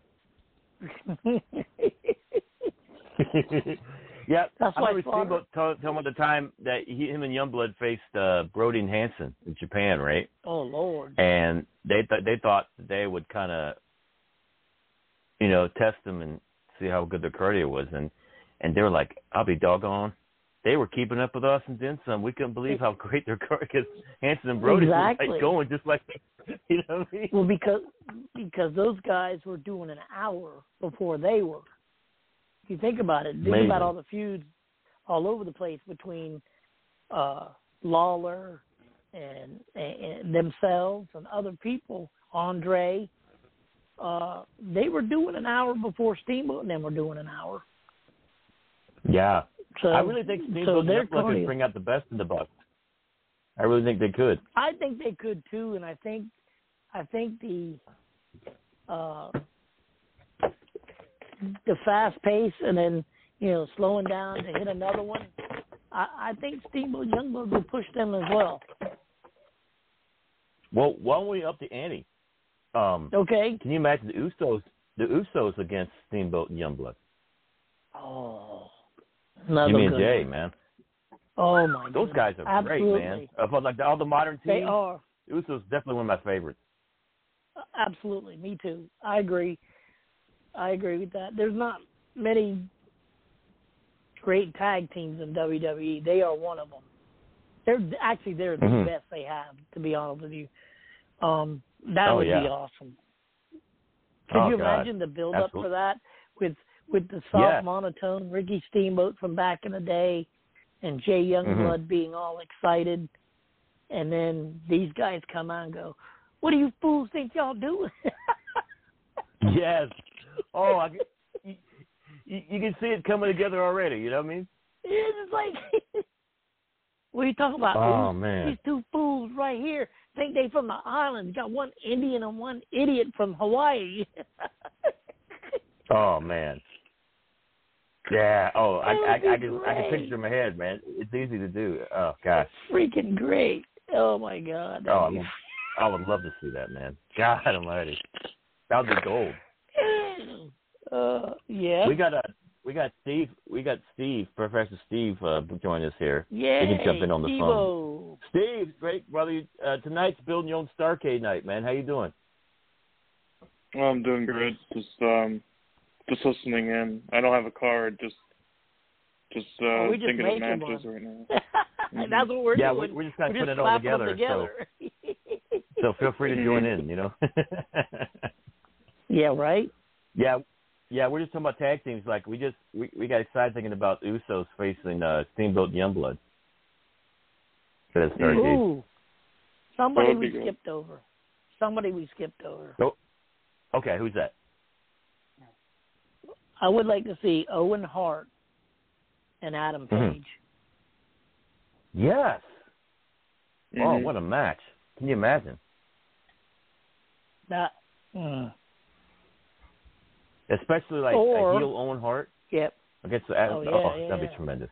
yeah, that's I why remember Slaughter. Steamboat tell, tell him at the time that he, him and Youngblood faced uh, Brody and Hansen in Japan, right? Oh Lord! And they th- they thought they would kind of, you know, test them and see how good their cardio was, and and they were like, I'll be doggone. They were keeping up with us and then some. We couldn't believe how great their cardio, because Hansen and Brody exactly. were like going just like, you know what I mean? Well, because because those guys were doing an hour before they were. If you think about it, think Amazing. about all the feuds all over the place between uh, Lawler and, and themselves and other people, Andre. Uh, they were doing an hour before Steamboat and them were doing an hour. Yeah. So, I really think Steamboat so and Youngblood could bring out the best in the Bucks. I really think they could. I think they could too, and I think I think the uh, the fast pace and then, you know, slowing down to hit another one, I, I think Steamboat Youngblood will push them as well. Well, why don't we up the ante? Um, okay. Can you imagine the Usos, the Usos against Steamboat and Youngblood? Oh, another Jimmy and good Jay, one. man. Oh my! Those goodness. guys are Absolutely. great, man. Of like all the modern teams, They are. Usos definitely one of my favorites. Absolutely, me too. I agree. I agree with that. There's not many great tag teams in W W E. They are one of them. They're actually they're the mm-hmm. best they have, to be honest with you. Um, that oh, would yeah. be awesome. Could oh, you God. imagine the build up Absolutely. for that with with the soft yes. monotone Ricky Steamboat from back in the day, and Jay Youngblood mm-hmm. being all excited, and then these guys come out and go, "What do you fools think y'all doing?" Yes. Oh, I, you, you, you can see it coming together already. You know what I mean? It's like, what are you talking about? Oh, These, man. These two fools right here think they from the islands. Got one Indian and one idiot from Hawaii. Oh, man. Yeah. Oh, I, I, I, can, I can great. picture in my head, man. It's easy to do. Oh, gosh. Freaking great. Oh, my God. Oh, I would, I would love to see that, man. God almighty. That would be gold. Uh, yeah. We got a, we got Steve, we got Steve, Professor Steve, uh, join us here. Yeah. He can jump in on the Steve-o. phone. Steve, great brother. Uh, tonight's building your own Starcade night, man. How you doing? Well, I'm doing good. Just, um, just listening in. I don't have a card. Just, just uh, oh, we just thinking of making matches one. right now. Mm-hmm. That's what we're yeah, doing. Yeah, we're just kind of we're putting just it all slapping together. them together. So, so feel free to join in. You know. Yeah. Right. Yeah. Yeah, we're just talking about tag teams. Like we just we, we got excited thinking about Usos facing uh, Steamboat and Youngblood. For that Starcade. Ooh, somebody That would we be good. skipped over. Somebody we skipped over. Oh, okay. Who's that? I would like to see Owen Hart and Adam Page. Mm-hmm. Yes. Mm-hmm. Oh, what a match! Can you imagine? That. Mm. Especially like Or, a heel Owen Hart Yep. against the Adam. Oh, yeah, oh yeah, that'd yeah. be tremendous.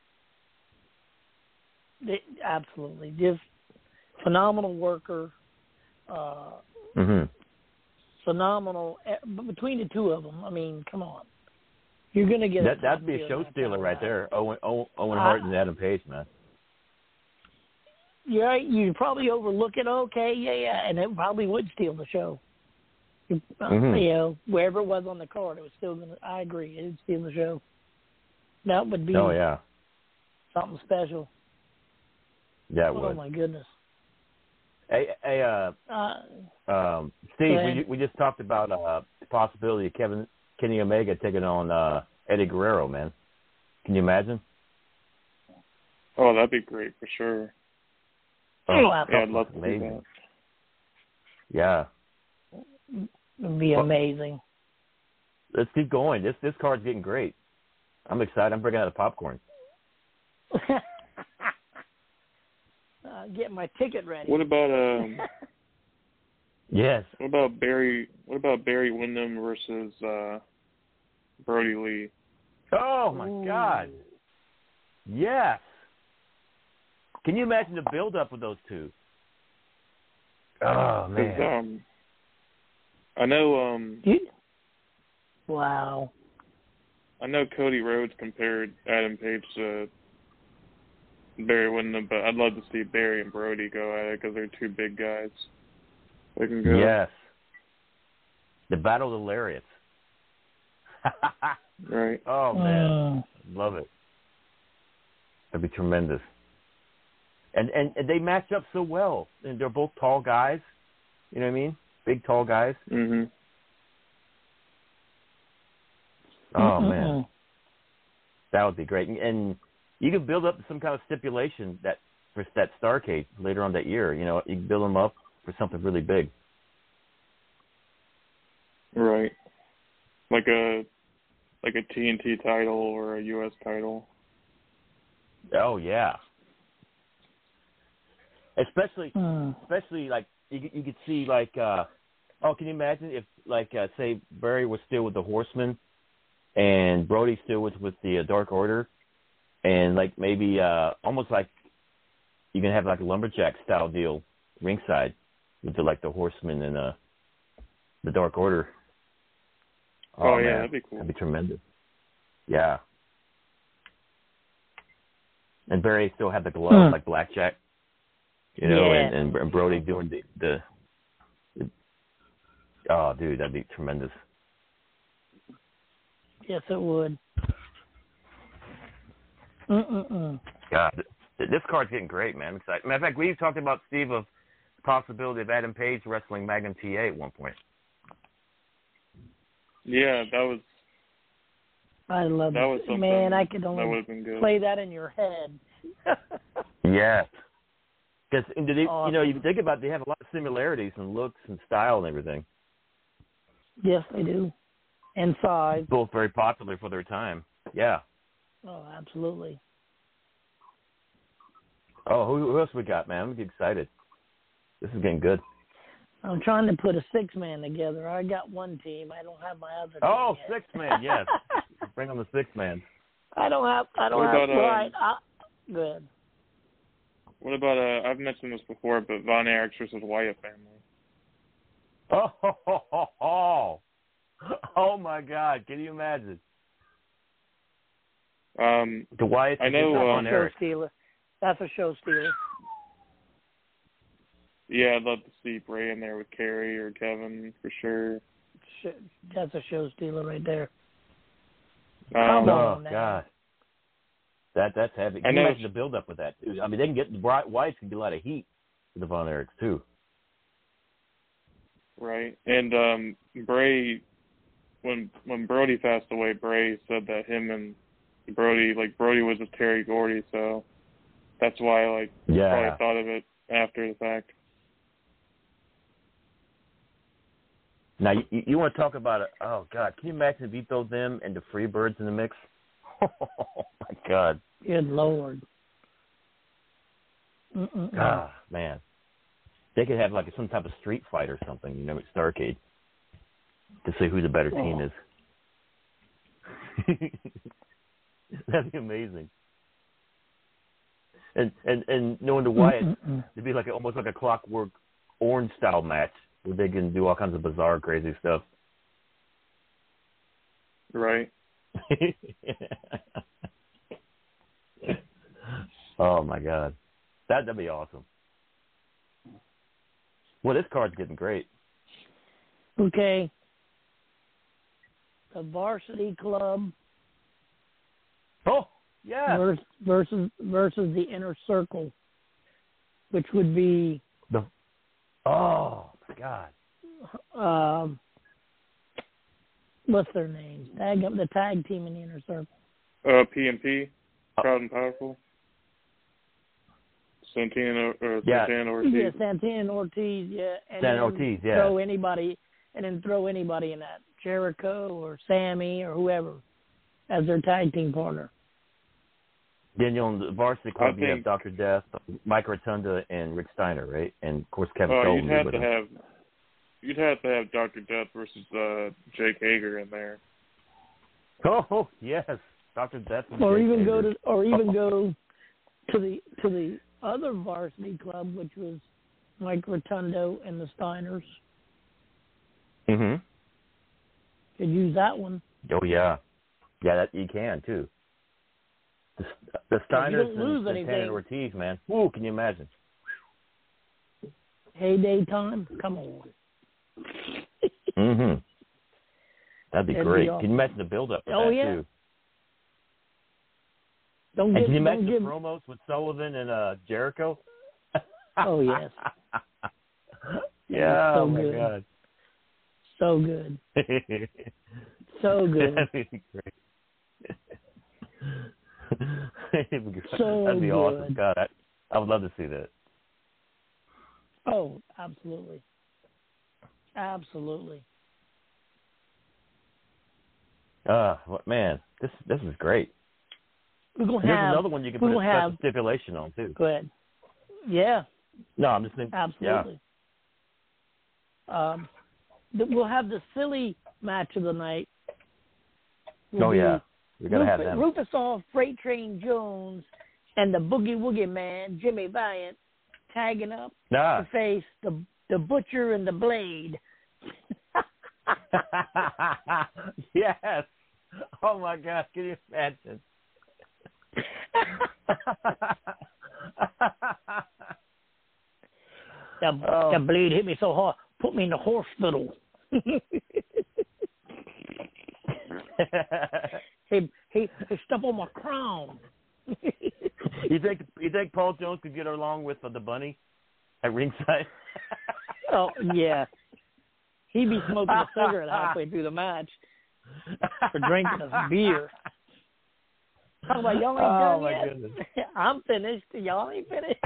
They, absolutely, just phenomenal worker. Uh, Mm-hmm. phenomenal between the two of them. I mean, come on, you're gonna get That a that'd be a show stealer right there. Owen Owen, Owen Hart and Adam Page, man. You're right. You probably overlook it. Okay, yeah, yeah, and it probably would steal the show. Mm-hmm. You know, wherever it was on the card, it was still gonna. I agree, it would steal the show. That would be. Oh yeah. Something special. Yeah, it oh would. my goodness. Hey, hey, uh, Uh, um, Steve, we, we just talked about uh, the possibility of Kevin Kenny Omega taking on uh, Eddie Guerrero, man. Can you imagine? Oh, that'd be great for sure. oh, Yeah, I'd love to see amazing. that. Yeah. It'd be amazing. let's keep going. This this card's getting great. I'm excited. I'm bringing out the popcorn. uh, getting my ticket ready. What about um? Yes. What about Barry? What about Barry Windham versus uh, Brody Lee? Oh my Ooh. God. Yes. Can you imagine the build-up with those two? Oh man. Um, I know. Um, wow. I know Cody Rhodes compared Adam Page to Barry Windham, but I'd love to see Barry and Brody go at it because they're two big guys. They can go. Yes. The Battle of the Lariats. Right. Oh man, Uh, love it. That'd be tremendous. And, and and they match up so well. And they're both tall guys. You know what I mean? Big, tall guys. Mhm. Oh mm-mm. man, that would be great. And, and you could build up some kind of stipulation that for that Starrcade later on that year. You know, you can build them up for something really big. Right. Like a like a T N T title or a U S title. Oh yeah. Especially, Hmm. especially like you, you could see like, uh, oh, can you imagine if like uh, say Barry was still with the Horsemen, and Brody still was with the uh, Dark Order, and like maybe uh, almost like you can have like a lumberjack style deal ringside with the like the Horsemen and uh, the Dark Order. Oh, Oh, yeah, man. that'd be cool. That'd be tremendous. Yeah. And Barry still had the glove Hmm. like Blackjack. You know, Yeah. and, and, and Brody doing the, the, the, oh, dude, that'd be tremendous. Yes, it would. Mm-mm-mm. God, th- this card's getting great, man. I'm excited. Matter of fact, we've talked about, Steve, of the possibility of Adam Page wrestling Magnum T A at one point. Yeah, that was I love that was it. something. Man, I could that only would have been good. play that in your head. Yes. Because, you Awesome. know, you think about it, they have a lot of similarities in looks and style and everything. Yes, they do. And size. Both very popular for their time. Yeah. Oh, absolutely. Oh, who, who else we got, man? I'm getting excited. This is getting good. I'm trying to put a six-man together. I got one team. I don't have my other team Oh, yet. six man, yes. Bring on the six man. I don't have, I don't What have, about, um, right. I, good. What about uh? I've mentioned this before, but Von Erich versus Wyatt family. Oh, ho, ho, ho, ho. Oh my God! Can you imagine? Um, The Wyatt I know, That's uh, Von a show Erich. stealer. That's a show stealer. yeah, I'd love to see Bray in there with Kerry or Kevin for sure. Sh- That's a show stealer right there. Um, Come Oh on now. God, that that's heavy. I Can you know- imagine the build up with that? Too? I mean, they can get the Wyatts can get a lot of heat to the Von Erichs too. Right, and um, Bray, when when Brody passed away, Bray said that him and Brody, like Brody was with Terry Gordy, so that's why like Yeah. probably thought of it after the fact. Now you, you want to talk about it? Oh God, can you imagine if you throw them and the Freebirds in the mix? Oh my God. Good Lord. Mm-mm-mm. Ah, man. They could have like some type of street fight or something, you know, at Starrcade to see who the better team is. That'd be amazing. And and and knowing the Wyatt, Mm-mm-mm. it'd be like a, almost like a Clockwork Orange style match where they can do all kinds of bizarre, crazy stuff. Right. Oh my God, that that'd be awesome. Well, this card's getting great. Okay. The Varsity Club Oh yeah, versus, versus versus the Inner Circle, which would be the oh my God. um, what's their names? Tag the tag team in the Inner Circle. Uh, P and P, Proud and Powerful. Santana or Yeah. Santana Ortiz. Yeah, Santana and Ortiz. Yeah, and Santana then Ortiz, yeah. Throw anybody and then throw anybody in that Jericho or Sammy or whoever as their tag team partner. Then on the varsity club, I you have think- Doctor Death, Mike Rotunda, and Rick Steiner, right? And of course Kevin Oh, Sullivan. you'd have with to him. have you'd have to have Doctor Death versus uh, Jake Hager in there. Oh yes, Doctor Death. and Or Jake even go Hager. to or even go to the to the other varsity club, which was Mike Rotundo and the Steiners. Mhm. Could use that one. Oh yeah, yeah. That you can too. The, the You Steiners don't lose and Santana anything. and Ortiz, man. Woo, can you imagine? Heyday time. Come on. Mhm. That'd be That'd be great. awesome. Can you imagine the build-up for Oh, that yeah. too? Don't And get. can you Don't imagine give. the promos with Sullivan and uh, Jericho? Oh, yes. yeah. so Oh my good. God. So good. So good. That'd be great. That'd be So That'd be awesome. good. God, I, I would love to see that. Oh, absolutely. Absolutely. Uh, what man, this this is great. We're gonna There's have another one you can we're put a gonna special have. stipulation on too. Go ahead. Yeah, No, I'm just thinking. absolutely. Um, th- we'll have the silly match of the night. Yeah. Oh Will be yeah, we gotta have Rufus, them. Rufus off Freight Train Jones and the Boogie Woogie Man Jimmy Valiant tagging up Nah. to face the the Butcher and the Blade. Yes. Oh my gosh, can you imagine? the, Oh. the Blade hit me so hard, put me in the hospital. he he he stepped on my crown. You think you think Paul Jones could get along with uh, the bunny at ringside? Oh yeah, he'd be smoking a cigarette halfway through the match for drinking his beer. Talk about y'all ain't Oh, done my yet. goodness. I'm finished. Y'all ain't finished.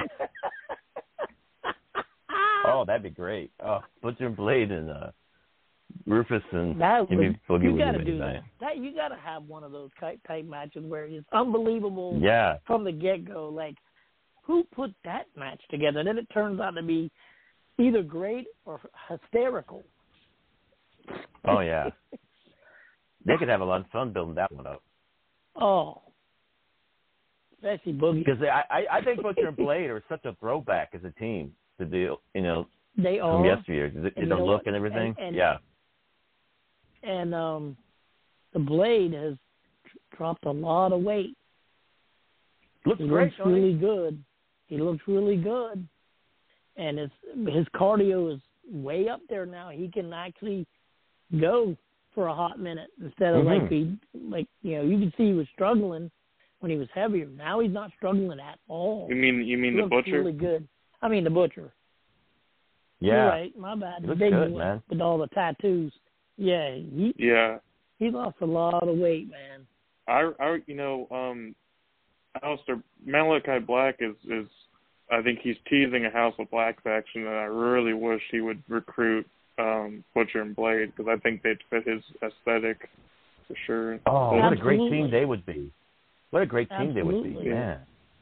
Oh, that'd be great. Oh, Butcher and Blade and uh, Rufus and That Jimmy would, Boogie you Woogie got to Man do that. Giant. That you got to have one of those type type matches where it's unbelievable Yeah. from the get go. Like, who put that match together? And then it turns out to be either great or hysterical. Oh yeah. They could have a lot of fun building that one up. Oh, especially Boogie. Because I, I I think Butcher and Blade are such a throwback as a team. The deal, you know, They are. from yesteryear. The, And you the know look what? and everything. And- and- yeah. And um, the Blade has dropped a lot of weight. Looks He great, looks don't he? really good. He looks really good, and his his cardio is way up there now. He can actually go for a hot minute instead of Mhm. like he like you know you can see he was struggling when he was heavier. Now he's not struggling at all. You mean you mean he the looks Butcher? really good. I mean the Butcher. Yeah. You're right. My bad. He The looks big good, boy man. with all the tattoos. Yeah, he Yeah. he lost a lot of weight, man. I, I you know, um, Alistair Malachi Black is, is, I think he's teasing a House of Black faction, and I really wish he would recruit um, Butcher and Blade because I think they'd fit his aesthetic for sure. Oh, But- what a great Absolutely. team they would be. What a great team they would be, Absolutely. man.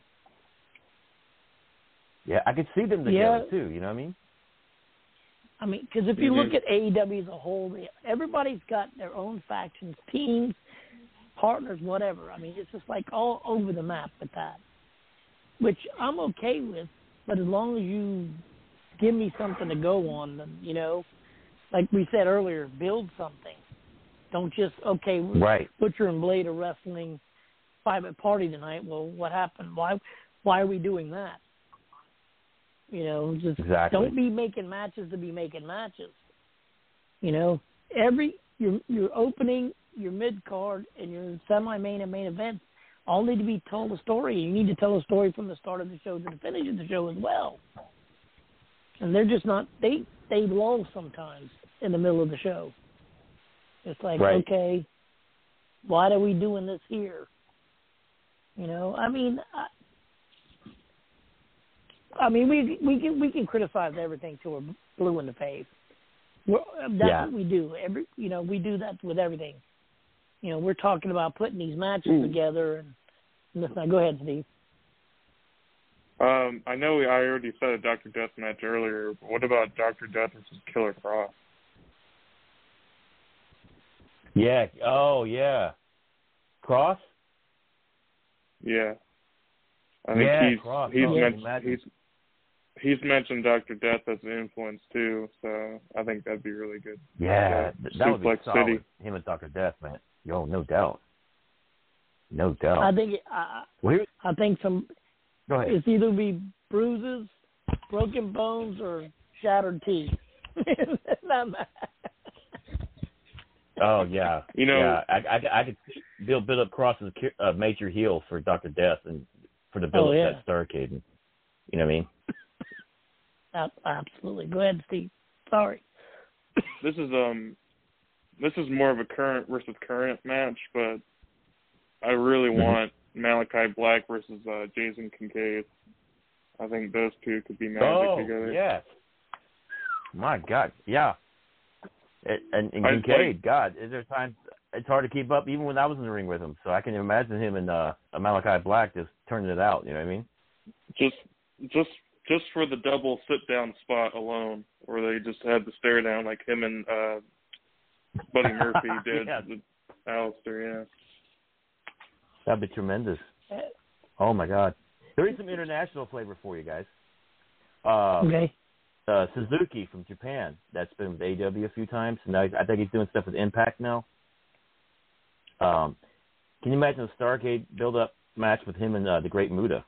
Yeah, I could see them together Yeah. too. You know what I mean? I mean, because if you Mhm. look at A E W as a whole, they, everybody's got their own factions, teams, partners, whatever. I mean, it's just like all over the map with that, which I'm okay with. But as long as you give me something to go on, then, you know, like we said earlier, build something. Don't just, okay, Right. Butcher and Blade are wrestling private party tonight. Well, what happened? Why why are we doing that? You know, just Exactly. don't be making matches to be making matches. You know, every your your opening, your mid card, and your semi main and main events all need to be told a story. You need to tell a story from the start of the show to the finish of the show as well. And they're just not they they lull sometimes in the middle of the show. It's like, Right. okay, why are we doing this here? You know, I mean, I, I mean, we we can we can criticize everything till we're blue in the face, Well, that's Yeah. what we do. Every, you know, we do that with everything. You know, we're talking about putting these matches Ooh. together. And listen, go ahead, Steve. Um, I know I already said a Doctor Death match earlier, but what about Doctor Death versus Killer Cross? Yeah. Oh, yeah. Cross? Yeah. I think Yeah, he's Cross. he's, Oh, mentioned, imagine. he's he's mentioned Doctor Death as an influence too, so I think that'd be really good. Yeah, So, th- that would be Suplex solid. City. Him and Doctor Death, man. Yo, no doubt. No doubt. I think it, I, Well, here- I think some go ahead. it's either be bruises, broken bones, or shattered teeth. Oh yeah, You know- yeah. I, I, I could build build up Cross as a uh, major heel for Doctor Death and for the build Oh, up yeah. that Starrcade. And, you know what I mean? Absolutely. Go ahead, Steve. Sorry. This is um this is more of a current versus current match, but I really Mm-hmm. want Malachi Black versus uh, Jason Kincaid. I think those two could be magic Oh together. yes. My God, yeah. It, and and I- Kincaid, like- God, is there times it's hard to keep up even when I was in the ring with him. So I can imagine him and uh, Malachi Black just turning it out. You know what I mean? Just just just for the double sit down spot alone, where they just had the stare down like him and uh, Buddy Murphy did Yeah. with Alistair. Yeah. That'd be tremendous. Oh my God. There is some international flavor for you guys. Uh, Okay. uh, Suzuki from Japan. That's been with A E W a few times. Now he's, I think he's doing stuff with Impact now. Um, can you imagine a Starrcade build-up match with him and uh, the Great Muta?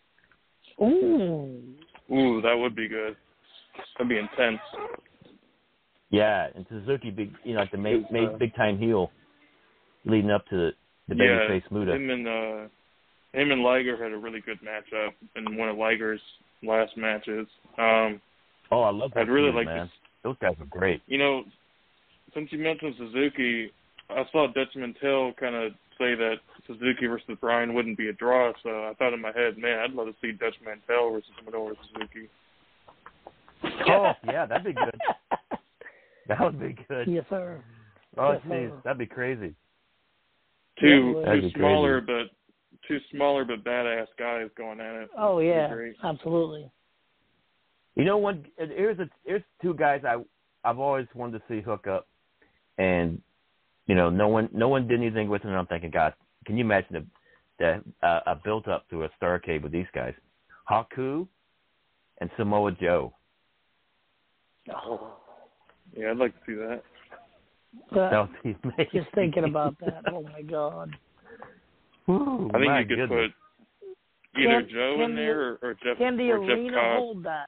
Ooh. Ooh, that would be good. That'd be intense. Yeah, and Suzuki, big, you know, like the ma- ma- big-time heel, leading up to the, the Yeah, babyface Muta. him and uh, him and Liger had a really good matchup in one of Liger's last matches. Um, Oh, I love that. I'd really feud, like man. to. Those guys are great. You know, since you mentioned Suzuki, I saw Dutch Mantell kind of say that Suzuki versus Bryan wouldn't be a draw, so I thought in my head, man, I'd love to see Dutch Mantell versus Minoru Suzuki. Oh, yeah, that'd be good. That would be good. Yes, sir. Oh, Yes, jeez, sir. that'd be crazy. Two That'd two be smaller but two smaller but badass guys going at it. Oh, That'd be yeah. great. Absolutely. You know, one here's a here's two guys I I've always wanted to see hook up, and you know, no one no one did anything with them. And I'm thinking, God, can you imagine a the uh, a built up to a Starrcade with these guys, Haku and Samoa Joe. Oh. Yeah, I'd like to see that. But That would be amazing. just thinking about that, oh my God. Ooh, I think my you could goodness. put either Can- Joe can in the- there or, or Jeff Can the or Jeff arena Cobb. hold that?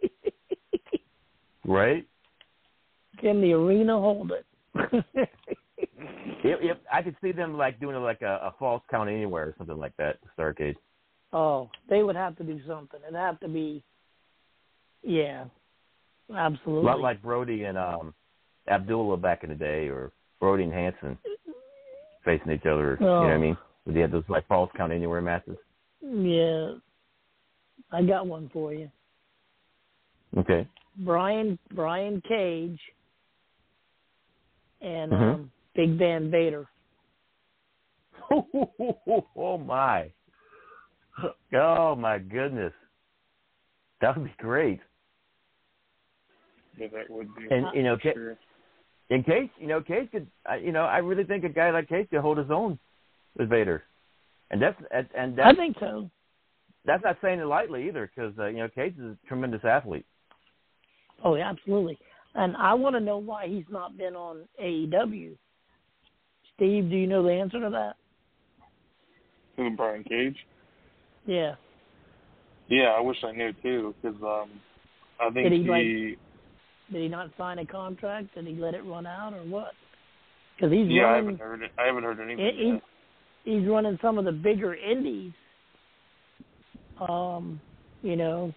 Right? Can the arena hold it? Yep, yep. I could see them like doing like a, a false count anywhere or something like that. Starrcade. Oh, they would have to do something. It'd have to be, yeah, A absolutely. lot like Brody and um, Abdullah back in the day, or Brody and Hanson facing each other. Oh. You know what I mean? Where they had those like false count anywhere matches. Yeah, I got one for you. Okay. Brian Brian Cage and Mhm. um, Big Van Vader. Oh my! Oh my goodness! That would be great. Yeah, that would be. And you know, for Ca- sure. in case you know, Cage could. Uh, you know, I really think a guy like Cage could hold his own with Vader, and that's and- and I that's, think so. that's not saying it lightly either, because uh, you know, Cage is a tremendous athlete. Oh, yeah, absolutely. And I want to know why he's not been on A E W. Steve, do you know the answer to that? Who, Brian Cage? Yeah. Yeah, I wish I knew too, because um, I think Did he, he. like- Did he not sign a contract? Did he let it run out or what? Because he's yeah, I running. haven't heard it. I haven't heard anything. he- yet. he's running some of the bigger indies. Um, you know,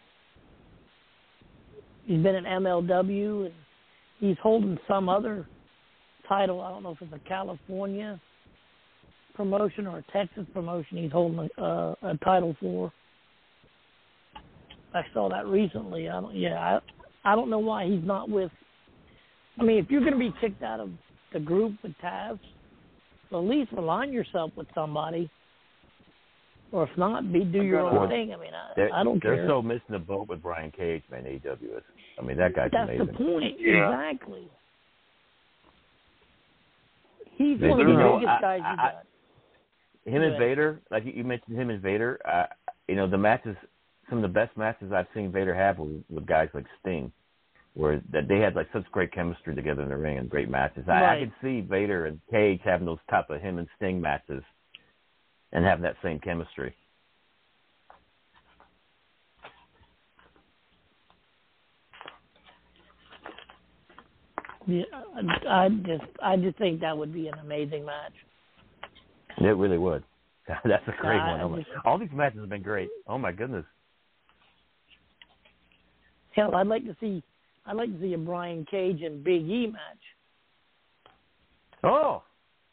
he's been in M L W and he's holding some other title. I don't know if it's a California promotion or a Texas promotion. He's holding a, uh, a title for. I saw that recently. I don't. Yeah, I. I don't know why he's not with I mean, if you're going to be kicked out of the group with Taz, well, at least align yourself with somebody. Or if not, be do your own thing. I mean, I, I don't they're care. They're so missing the boat with Brian Cage, man, A E W is. I mean, that guy's That's amazing. That's the point. Yeah. Exactly. He's Man, one of the you know, biggest I, guys I, you got. I, him and Vader, like you mentioned him and Vader, uh, you know, the matches, some of the best matches I've seen Vader have were with guys like Sting, where that they had like such great chemistry together in the ring and great matches. I, Right. I could see Vader and Cage having those type of him and Sting matches and having that same chemistry. Yeah, I just, I just think that would be an amazing match. It really would. That's a great I, one. Oh my, just, all these matches have been great. Oh my goodness. Hell, I'd like to see, I'd like to see a Brian Cage and Big E match. Oh.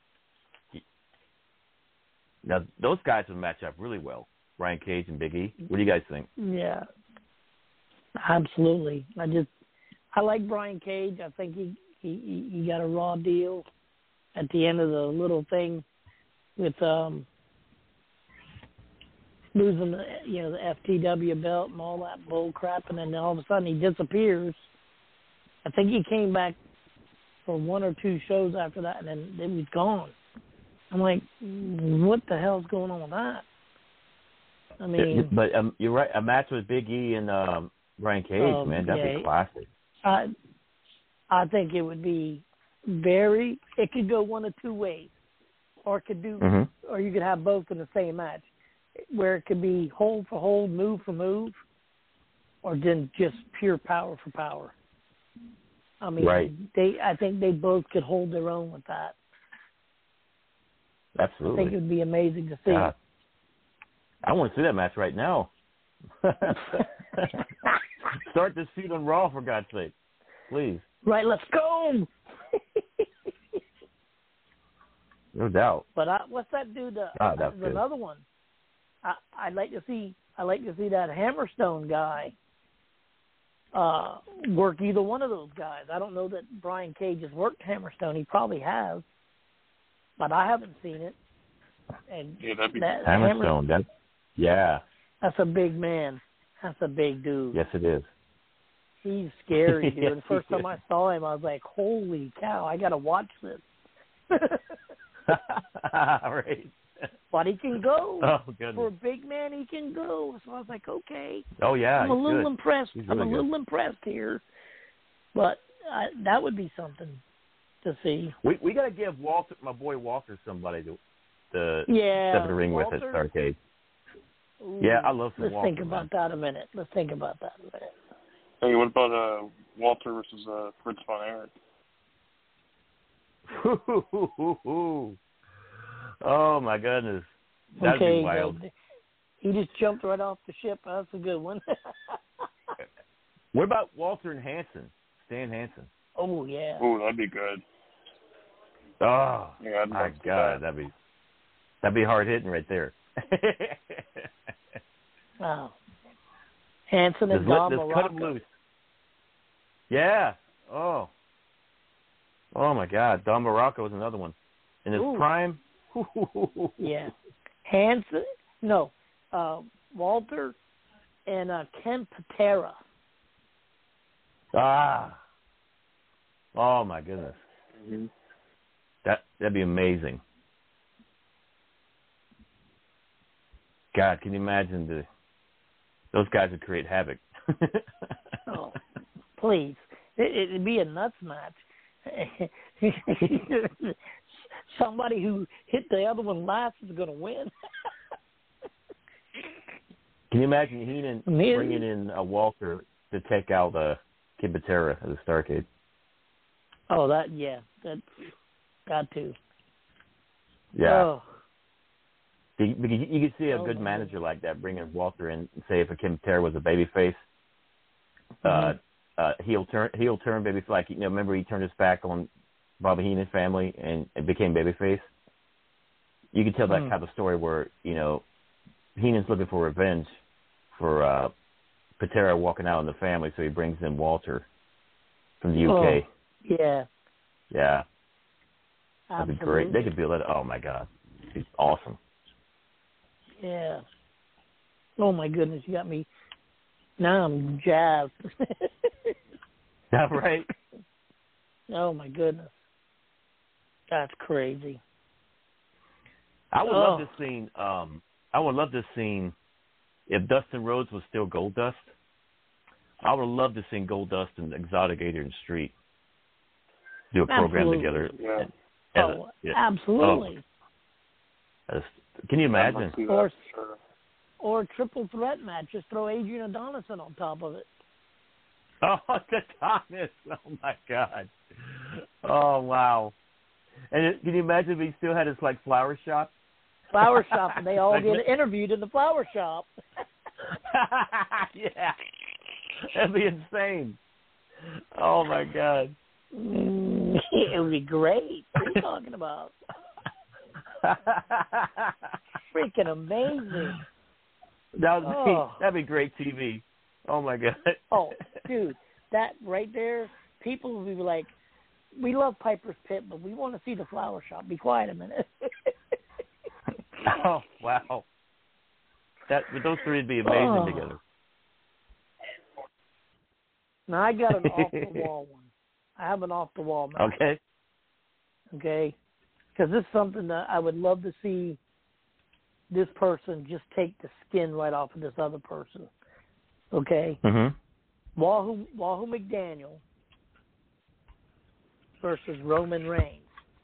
Now those guys would match up really well. Brian Cage and Big E. What do you guys think? Yeah, absolutely. I just, I like Brian Cage. I think he, he, he got a raw deal at the end of the little thing with um, losing the, you know, the F T W belt and all that bull crap, and then all of a sudden he disappears. I think he came back for one or two shows after that, and then, then he's gone. I'm like, what the hell's going on with that? I mean, but um, you're right. A match with Big E and um, Brian Cage, um, man, that'd yeah, be classic. I, I think it would be very. It could go one of two ways, or it could do, mm-hmm. or you could have both in the same match, where it could be hold for hold, move for move, or then just pure power for power. I mean, right. they. I think they both could hold their own with that. Absolutely. I think it would be amazing to see. God. I want to see that match right now. Start this feud on Raw, for God's sake. Please. Right, let's go. No doubt. But I, what's that dude? Uh, God, that's there's another one. I, I'd like to see. I'd like to see that Hammerstone guy uh, work either one of those guys. I don't know that Brian Cage has worked Hammerstone. He probably has, but I haven't seen it. And yeah, that'd be that, Hammerstone. That, yeah. That's a big man. That's a big dude. Yes, it is. He's scary, dude. Yes, the first time is. I saw him, I was like, holy cow, I got to watch this. Right. But he can go. Oh, goodness. For a big man, he can go. So I was like, okay. Oh, yeah. I'm a little good. impressed. He's I'm really a little good. impressed here. But I, that would be something to see. We we got to give Walter, my boy Walter, somebody to, to yeah, step in the ring Walter, with at Starrcade. Ooh, Yeah, I love some Let's Walter, think about that a minute. Let's think about that a minute. Hey, what about uh, Walter versus uh, Fritz von Erich? Oh, my goodness. That'd okay, be wild. the, he just jumped right off the ship. That's a good one. What about Walter and Hansen? Stan Hansen. Oh, yeah. Oh, that'd be good. Oh, Yeah, I'd my love to see God. that. That'd be, that'd be hard hitting right there. Wow. Hanson and Just, Dom let, just cut him Morocco. loose. Yeah. Oh. Oh, my God. Don Morocco is another one. In his Ooh. prime. Yeah. Hanson, no, uh, Walter and uh, Ken Patera. Ah. Oh, my goodness. Mm-hmm. That, that'd be amazing. God, can you imagine the those guys would create havoc. Oh, please. It, it'd be a nuts match. Somebody who hit the other one last is going to win. Can you imagine Heenan Maybe. bringing in a Walter to take out uh, Kid Patera at the Starrcade? Oh, that, yeah. That, got to. Yeah. Oh. You, you, you could see a Oh, good my manager like that bringing Walter in, say if a Kid Patera was a babyface, Mhm. uh, uh, heel turn, heel turn babyface. Like, you know, remember he turned his back on Bobby Heenan's family and, and became babyface. You could tell that Hmm. type of story where, you know, Heenan's looking for revenge for uh, Patera walking out on the family, so he brings in Walter from the U K. Oh, Yeah. Yeah. That'd Absolutely. be great. They could build that. Oh, my God. It's awesome. Yeah. Oh, my goodness. You got me. Now I'm jazzed. That right? Oh, my goodness. That's crazy. I would oh. love this scene. Um, I would love this scene if Dustin Rhodes was still Goldust. I would love to see Goldust and Exotigator and Street do a program Absolutely. together. Yeah. And, and, Oh, uh, yeah. absolutely. Oh, can you imagine? Or, or a triple threat match. Just throw Adrian Adonis on top of it. Oh, the Thomas. Oh, my God. Oh, wow. And it, can you imagine if he still had his, like, flower shop? Flower shop, and they all Like, get interviewed in the flower shop. Yeah. That'd be insane. Oh, my God. It would be great. What are you talking about? Freaking amazing. That would be, Oh. that'd be great T V. Oh, my God. Oh, dude, that right there, people would be like, we love Piper's Pit, but we want to see the flower shop. Be quiet a minute. Oh, wow. That those three would be amazing Oh. together. Now, I got an off-the-wall one. I have an off-the-wall match. Okay. Okay? Because this is something that I would love to see this person just take the skin right off of this other person. Okay? Mm-hmm. Wahoo, Wahoo McDaniel versus Roman Reigns.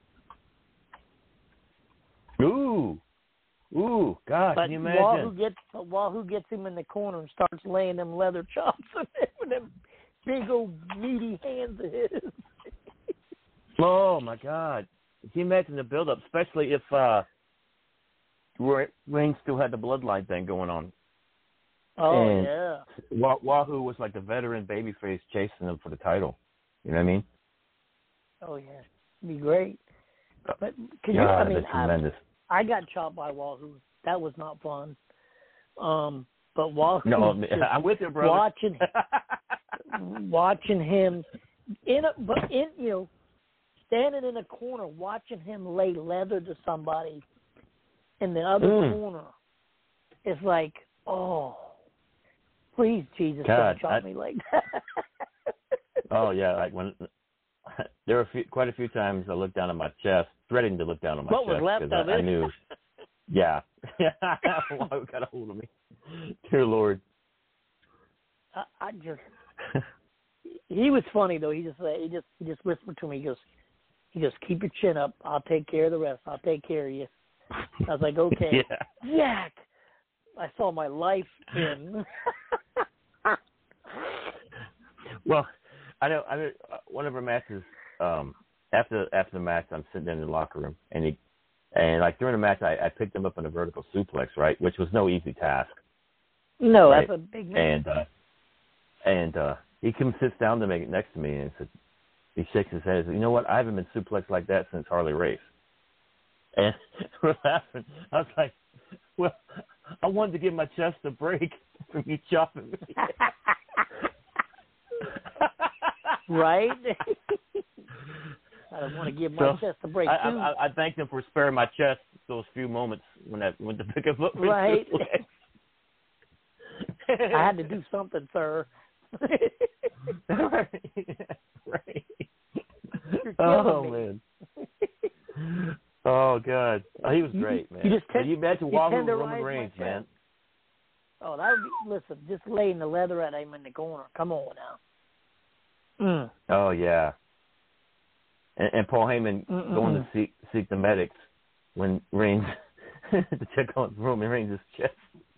Ooh. Ooh, God, But can you imagine? Wahoo gets, Wahoo gets him in the corner and starts laying them leather chops with them big old meaty hands of his. Oh, my God. Can you imagine the build-up, especially if uh, Reigns still had the bloodline thing going on? Oh, and yeah. Wah- Wahoo was like the veteran babyface chasing him for the title. You know what I mean? Oh, yeah. It'd be great. But can God, you, I mean, that's tremendous. I, I got chopped by Wahoo. That was not fun. Um, but Wahoo, No, I'm with you, brother. Watching, watching him in a, but in you know, standing in a corner, watching him lay leather to somebody in the other Mm. corner. It's like, oh, please, Jesus, God, don't chop I- me like that. Oh, yeah. Like when there were a few, quite a few times I looked down at my chest, threading to look down at my What was chest. left 'cause of I, I it? knew. Yeah. Wahoo got a hold of me. Dear Lord. I, I just, he was funny though. He just, he just, he just whispered to me. He goes, he goes, keep your chin up. I'll take care of the rest. I'll take care of you. I was like, okay, Yeah. Jack. I saw my life in. Well, I know. I know uh, one of our matches. Um, after after the match, I'm sitting in the locker room, and he, and like during the match, I, I picked him up in a vertical suplex, right, which was no easy task. No, right? that's a big man. And uh, and uh, he comes sits down to me next to me, and said, he shakes his head. He says, "You know what? I haven't been suplexed like that since Harley Race." And we're laughing. I was like, "Well, I wanted to give my chest a break from you chopping me." Right? I don't want to give my So, chest a break, I, too. I, I thanked him for sparing my chest those few moments when I went to pick him up. for Right. suplex. I had to do something, sir. Right. Right. You're killing Oh, me. man. Oh, God. Oh, he was great, man. You just ten- Can you imagine you Wahoo tenderized Roman my Reigns, chest. man? Oh, that would be, listen, just laying the leather at him in the corner. Come on now. Mm. Oh, yeah. And, and Paul Heyman Mm-mm. going to seek seek the medics when Reigns to check on Roman Reigns' chest.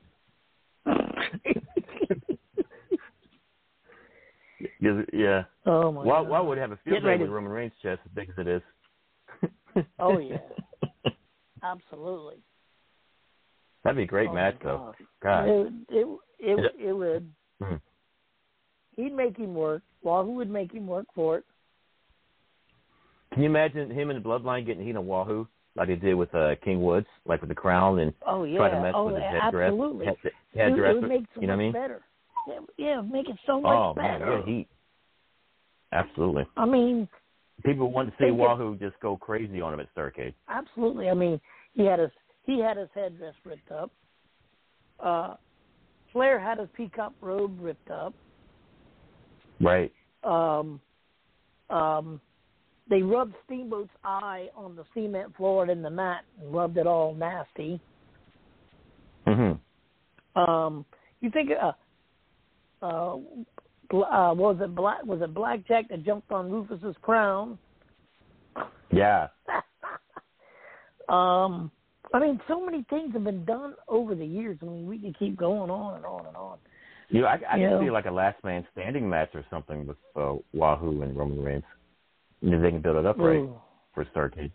Yeah. Oh, my Why, God. why would have a field Get day ready. with Roman Reigns' chest as big as it is? Oh, yeah. Absolutely. That'd be a great Oh, match, my though. God. God. It, it, it, Is it would. Mhm. He'd make him work. Wahoo would make him work for it. Can you imagine him and the Bloodline getting heat on Wahoo like they did with uh, King Woods, like with the crown and Oh, yeah. try to mess oh, with his headdress? absolutely. Head, It, headdress, it would make so you know much what I mean? better. Yeah, yeah, make it so much Oh, man, better. yeah, heat. Absolutely. I mean, People want to see Wahoo just go crazy on him at Starrcade. Absolutely. I mean, he had his he had his headdress ripped up. Uh, Flair had his peacock robe ripped up. Right. Um, um, they rubbed Steamboat's eye on the cement floor in the mat and rubbed it all nasty. Mm-hmm. Um, you think, uh, uh, uh, was it Black? Was it Blackjack that jumped on Rufus's crown? Yeah. um, I mean, so many things have been done over the years. I mean, we can keep going on and on and on. You know, I, I you can know? see like a last man standing match or something with uh, Wahoo and Roman Reigns. If they can build it up right Ooh. for Starrcade.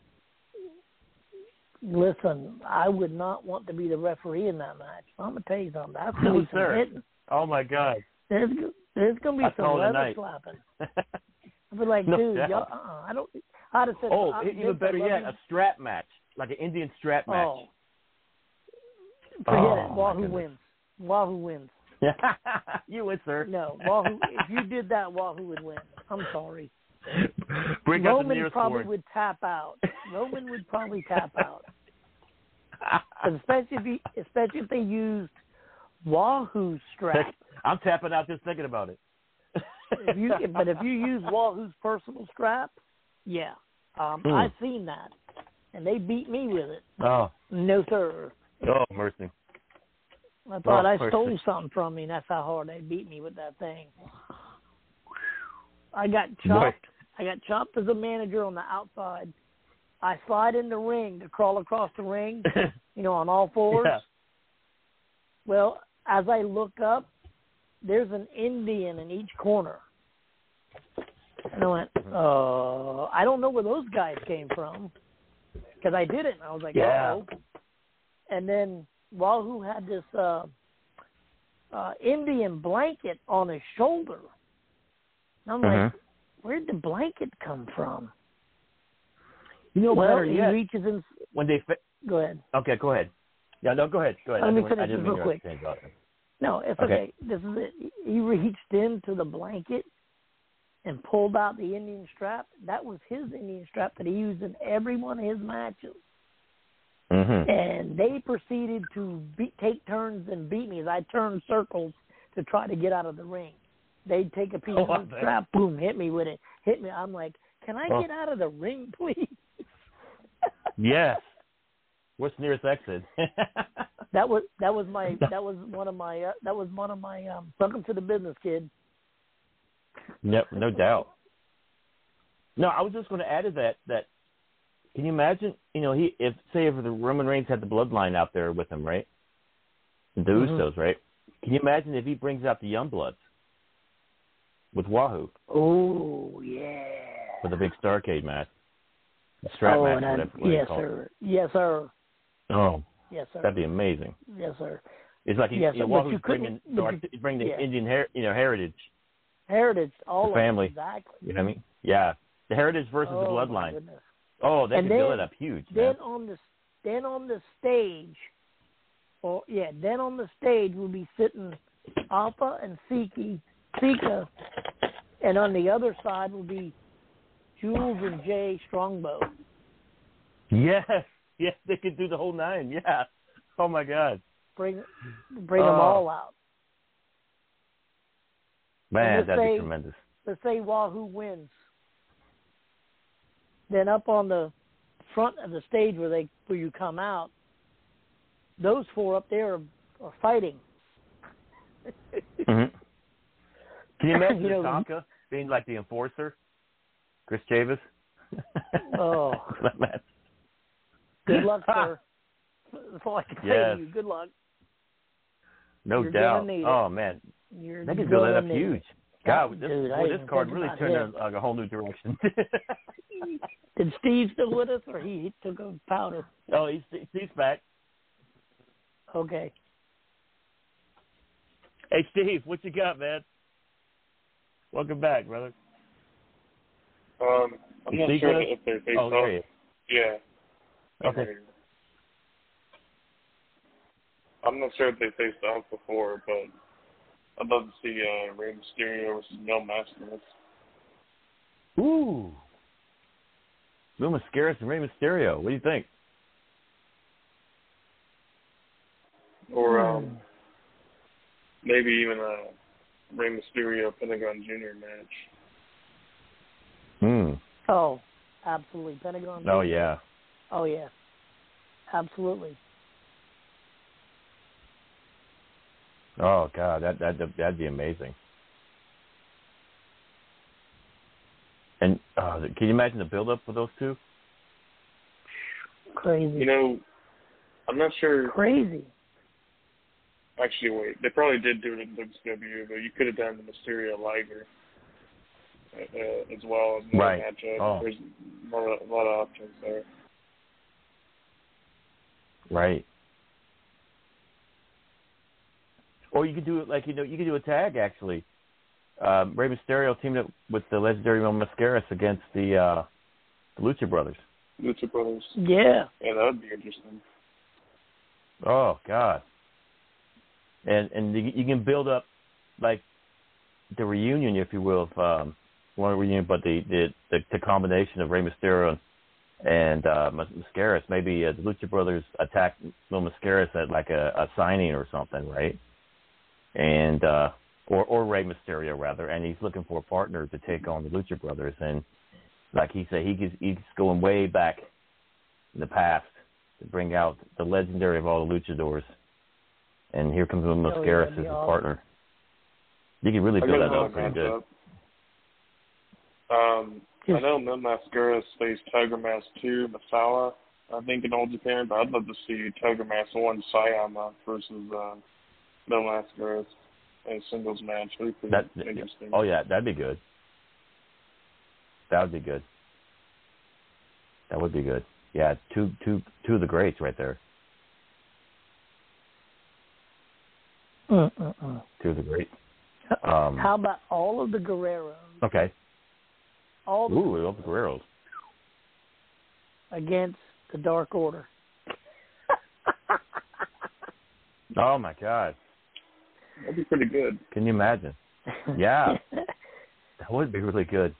Listen, I would not want to be the referee in that match. I'm gonna tell you something. That's gonna No, be some sir. hitting. Oh my God. There's there's gonna be I some call it a leather night. slapping. I'd be like, No dude, doubt. y'all, uh-uh, I don't. I'd have said, Oh, I, even Vince, better I love yet, you. a strap match, like an Indian strap match. Oh, forget Oh, it. my Wahoo goodness. wins. Wahoo wins. You win, sir. No, Wahoo. If you did that, Wahoo would win. I'm sorry. Bring out the Roman nearest probably board. would tap out. Roman would probably tap out. Especially if he, especially if they used Wahoo's strap. I'm tapping out just thinking about it. If you, but if you use Wahoo's personal strap, yeah, um, Hmm. I've seen that, and they beat me with it. Oh, No sir. oh, mercy. I thought Oh, I mercy. stole something from me. And that's how hard they beat me with that thing. I got chopped. I got chopped as a manager on the outside. I slide in the ring to crawl across the ring, you know, on all fours. Yeah. Well, as I look up, there's an Indian in each corner. And I went, uh, I don't know where those guys came from. Because I didn't. I was like, Yeah. uh-oh. And then Wahoo had this uh, uh, Indian blanket on his shoulder. And I'm Mhm. like, where'd the blanket come from? You know, well, better he yet, reaches in. when they fi- Go ahead. okay, go ahead. Yeah, no, go ahead. Go ahead. Let I me didn't, finish I didn't this mean real to quick. change about it. No, it's Okay. okay. This is it. He reached into the blanket and pulled out the Indian strap. That was his Indian strap that he used in every one of his matches. Mm-hmm. And they proceeded to beat, take turns and beat me as I turned circles to try to get out of the ring. They'd take a piece Oh, of I the bet. strap, boom, hit me with it, hit me. I'm like, can I Oh. get out of the ring, please? Yes. What's the nearest exit? That was that was my that was one of my uh, that was one of my um, welcome to the business, kid. No, no doubt. No, I was just going to add to that that can you imagine? You know, he if say if the Roman Reigns had the bloodline out there with him, right? The Mhm. Usos, right? Can you imagine if he brings out the Youngbloods with Wahoo Oh yeah. for the big Starrcade match, the strap oh, match, and I, whatever. what yes, you call it. sir. Yes, sir. Oh, Yes, sir. that'd be amazing. Yes, sir. It's like he, Yes, you know, but Wahoo's you couldn't- bringing, but you- bring the yeah. Indian, her, you know, heritage, Heritage, all the of family. it, exactly. You know what I mean? Yeah, the heritage versus oh, the my bloodline. goodness. Oh, they And could build then- it up huge. Then Man. on the then on the stage, or yeah, then on the stage will be sitting Alpha and Siki, Sika, and on the other side will be Jules and Jay Strongbow. Yes, yes, they could do the whole nine. Yeah. Oh my God. Bring bring them Oh. all out. Man, let's that'd say- be tremendous. Let's say Wahoo wins. Then up on the front of the stage where they where you come out, those four up there are, are fighting. Mm-hmm. Can you imagine You know- Tonka being like the enforcer, Chris Chavis? Oh. That match. Good luck, sir. That's all I can say Yes. to you. Good luck. No You're doubt. gonna need it. Oh man, You're they could build that gonna up need huge. it. God, this, Dude, I boy, didn't this card think really about turned him. in like a whole new direction. Did Steve still with us, or he, he took a powder? Oh, he's Steve's back. Okay. Hey, Steve, what you got, man? Welcome back, brother. Um, I'm You not speak sure with us? if they face Oh, off. there he is. Yeah. Okay. I'm not sure if they faced off before, but I'd love to see uh, Rey Mysterio versus Mel Mascaras. Ooh, Will Mascaras and Rey Mysterio. What do you think? Or um, maybe even a Rey Mysterio Pentagon Junior match. Hmm. Oh, absolutely. Pentagon. Oh, yeah. Oh, yeah. Absolutely. Oh, God, that, that, that'd be amazing. And uh, can you imagine the build-up for those two? Crazy. You know, I'm not sure. Crazy. Actually, wait. They probably did do it in W C W, but you could have done the Mysterio Liger uh, as well as another right. matchup. Oh. There's more, a lot of options there. Right. Or you could do it like, you know, you could do a tag, actually. Um, Rey Mysterio teamed up with the legendary Mil Mascaras against the, uh, the Lucha Brothers. Lucha Brothers. Yeah. Yeah, that would be interesting. Oh, God. And and you, you can build up, like, the reunion, if you will, of, um, one reunion, but the, the, the, the combination of Rey Mysterio and uh, Mascaras. Maybe uh, the Lucha Brothers attack Mil Mascaras at, like, a, a signing or something, right? And, uh, or, or Rey Mysterio, rather, and he's looking for a partner to take on the Lucha Brothers. And, like he said, he gets, he's going way back in the past to bring out the legendary of all the luchadors. And here comes Mil Mascaras oh, as a awesome. partner. You can really build that up pretty good. Um, I know Mil Mascaras faced Tiger Mask two, Masala, I think, in Old Japan, but I'd love to see Tiger Mask one, Sayama versus uh, Mil Mascaras in a singles match. That'd be pretty that, interesting. Oh, yeah, that'd be good. That would be good. That would be good. Yeah, two, two, two of the greats right there. Mm-mm-mm. Two of the greats. Um, How about all of the Guerreros? Okay. All the Ooh, all the Guerreros. Against the Dark Order. Oh, my God. That'd be pretty good. Can you imagine? Yeah. That would be really good.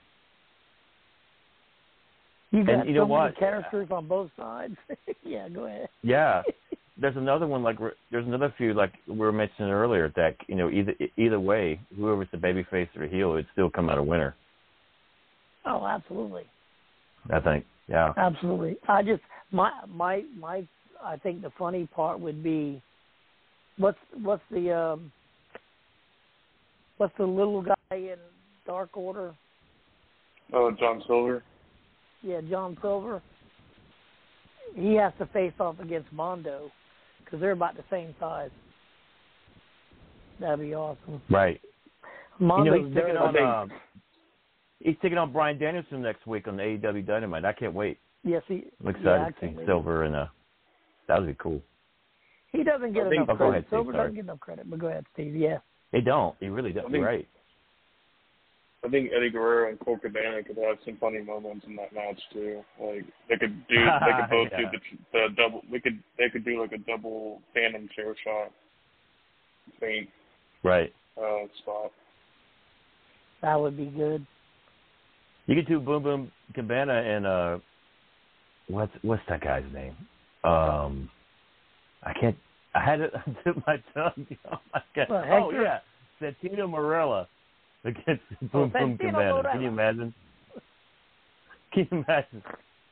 You got and you know so many what? characters on both sides. Yeah, go ahead. Yeah. There's another one, like, there's another few, like we were mentioning earlier, that, you know, either either way, whoever's the babyface or heel, it'd still come out a winner. Oh, absolutely. I think, yeah. Absolutely. I just, my, my, my, I think the funny part would be, what's, what's the, um, what's the little guy in Dark Order? Oh, John Silver. Yeah, John Silver. He has to face off against Mondo because they're about the same size. That'd be awesome. Right. Mondo's you know, he's taking on, big. um, he's taking on Bryan Danielson next week on the A E W Dynamite. I can't wait. Yes, he. I'm excited yeah, to see Silver, and uh, that would be cool. He doesn't get I think, enough oh, credit. ahead, Steve, Silver sorry. doesn't get enough credit, but go ahead, Steve. Yeah. They don't. He really doesn't. think- Right. I think Eddie Guerrero and Colt Cabana could have some funny moments in that match too. Like they could do, they could both Yeah. do the, the double. We could, they could do like a double Phantom chair shot, faint Right. uh, spot. That would be good. You get to Boom Boom Cabana and uh, what's what's that guy's name? Um, I can't. I had it on my tongue. Oh my God. Well, Oh Hector. yeah, Santino Marella against Oh, Boom Boom Santino Cabana. Marella. Can you imagine? Can you imagine?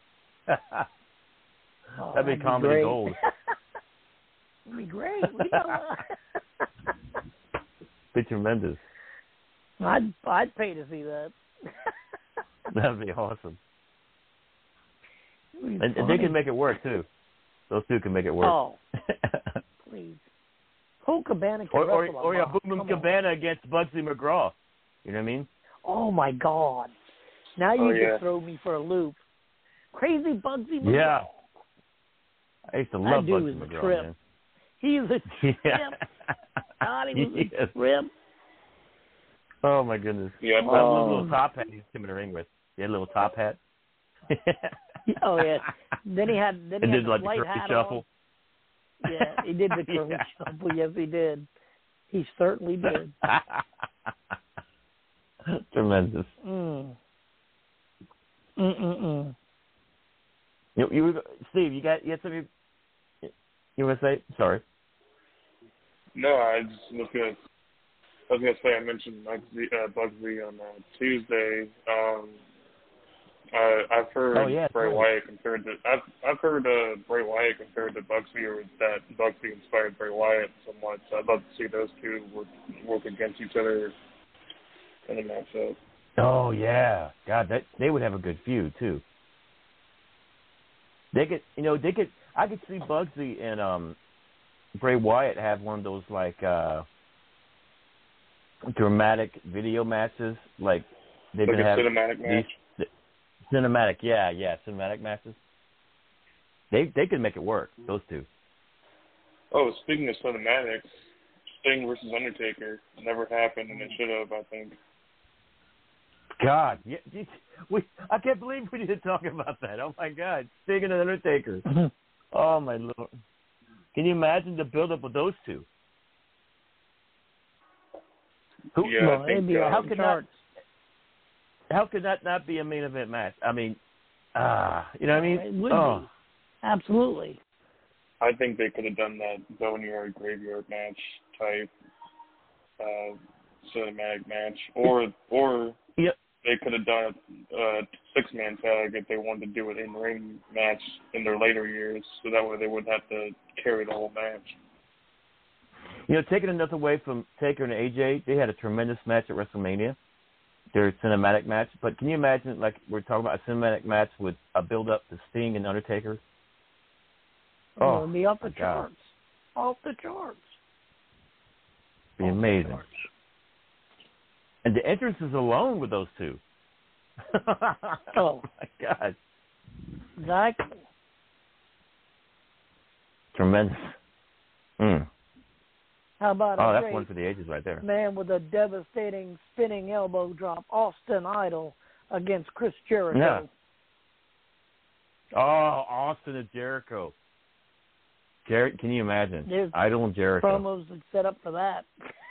Oh, That'd be that'd comedy great. gold. That'd be great. We know. Be tremendous. I'd I'd pay to see that. That'd be awesome. It'd be And, and they funny. can make it work too. Those two can make it work. Oh, please. Colt Cabana can or or, wrestle a or yeah, lot. Boom Boom Come on. Cabana against Bugsy McGraw. You know what I mean? Oh my God! Now you Oh, just yeah. throw me for a loop. Crazy Bugsy McGraw. Yeah. I used to That love dude Bugsy was a McGraw, trip. man. He was a Yeah. trip. God, he was Yes. a trip. Oh my goodness. Yeah, That Oh. little, little top hat he used to come in the ring with. He had a little top hat. Oh yeah. Then he had then he And had did the like the flight curly hat shuffle. on. Yeah, he did the curly Yeah. shuffle. Yes, he did. He certainly did. Tremendous. Mm. Mm mm mm. You, you were, Steve, you got you had something you want to say? Sorry. No, I just was gonna. I was gonna say I mentioned Bugsy, uh, Bugsy on uh, Tuesday. Um, uh, I've heard oh, yeah, Bray right. Wyatt compared to I've I've heard uh, Bray Wyatt compared to Bugsy, or that Bugsy inspired Bray Wyatt somewhat. So I'd love to see those two work work against each other in a matchup. Oh yeah, God, that they would have a good feud too. They could, you know, they could. I could see Bugsy and um, Bray Wyatt have one of those like uh, dramatic video matches, like they've like been a having cinematic match. These, cinematic, yeah, yeah, cinematic matches. They they could make it work. Those two. Oh, speaking of cinematics, Sting versus Undertaker never happened, and it should have, I think. God, yeah, geez, we I can't believe we didn't talk about that. Oh my God, Sting and Undertaker. Oh my Lord, can you imagine the build-up of those two? Who, Yeah, well, I think, uh, how could charts. that? How could that not be a main event match? I mean, ah, uh, you know what I mean? It would oh. be. Absolutely. I think they could have done that boneyard graveyard match type uh, cinematic match, or or yep. they could have done a, a six-man tag if they wanted to do an in-ring match in their later years, so that way they wouldn't have to carry the whole match. You know, taking another away from Taker and A J, they had a tremendous match at WrestleMania, their cinematic match. But can you imagine, like, we're talking about a cinematic match with a build-up to Sting and Undertaker? Oh, Oh, it'd be off the my charts. God. Off the charts. Be amazing. And the entrances alone with those two. Oh, my God. Exactly. Tremendous. Mm. How about oh, a that's great one for the ages right there. man with a devastating spinning elbow drop, Austin Idol against Chris Jericho? Yeah. Oh, Austin and Jericho. Jer- can you imagine? There's Idol and Jericho. Promos that set up for that.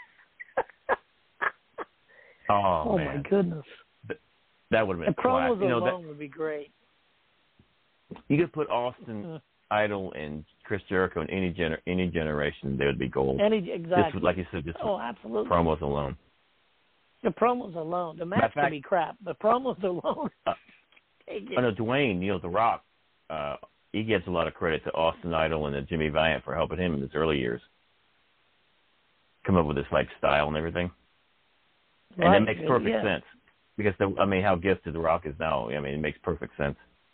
oh, oh man. my goodness. That would have been the promos class. You know, alone that, would be great. You could put Austin Idol and Chris Jericho in any gener- any generation, they would be gold. Any exactly. Just, like you said, just oh, absolutely. promos alone. The promos alone. The match could be crap. The promos alone. uh, I know Dwayne, you know, The Rock, uh, he gives a lot of credit to Austin Idol and to Jimmy Valiant for helping him in his early years. Come up with this, like, style and everything. Right. And that makes perfect yeah. sense. Because, the, I mean, how gifted The Rock is now, I mean, it makes perfect sense.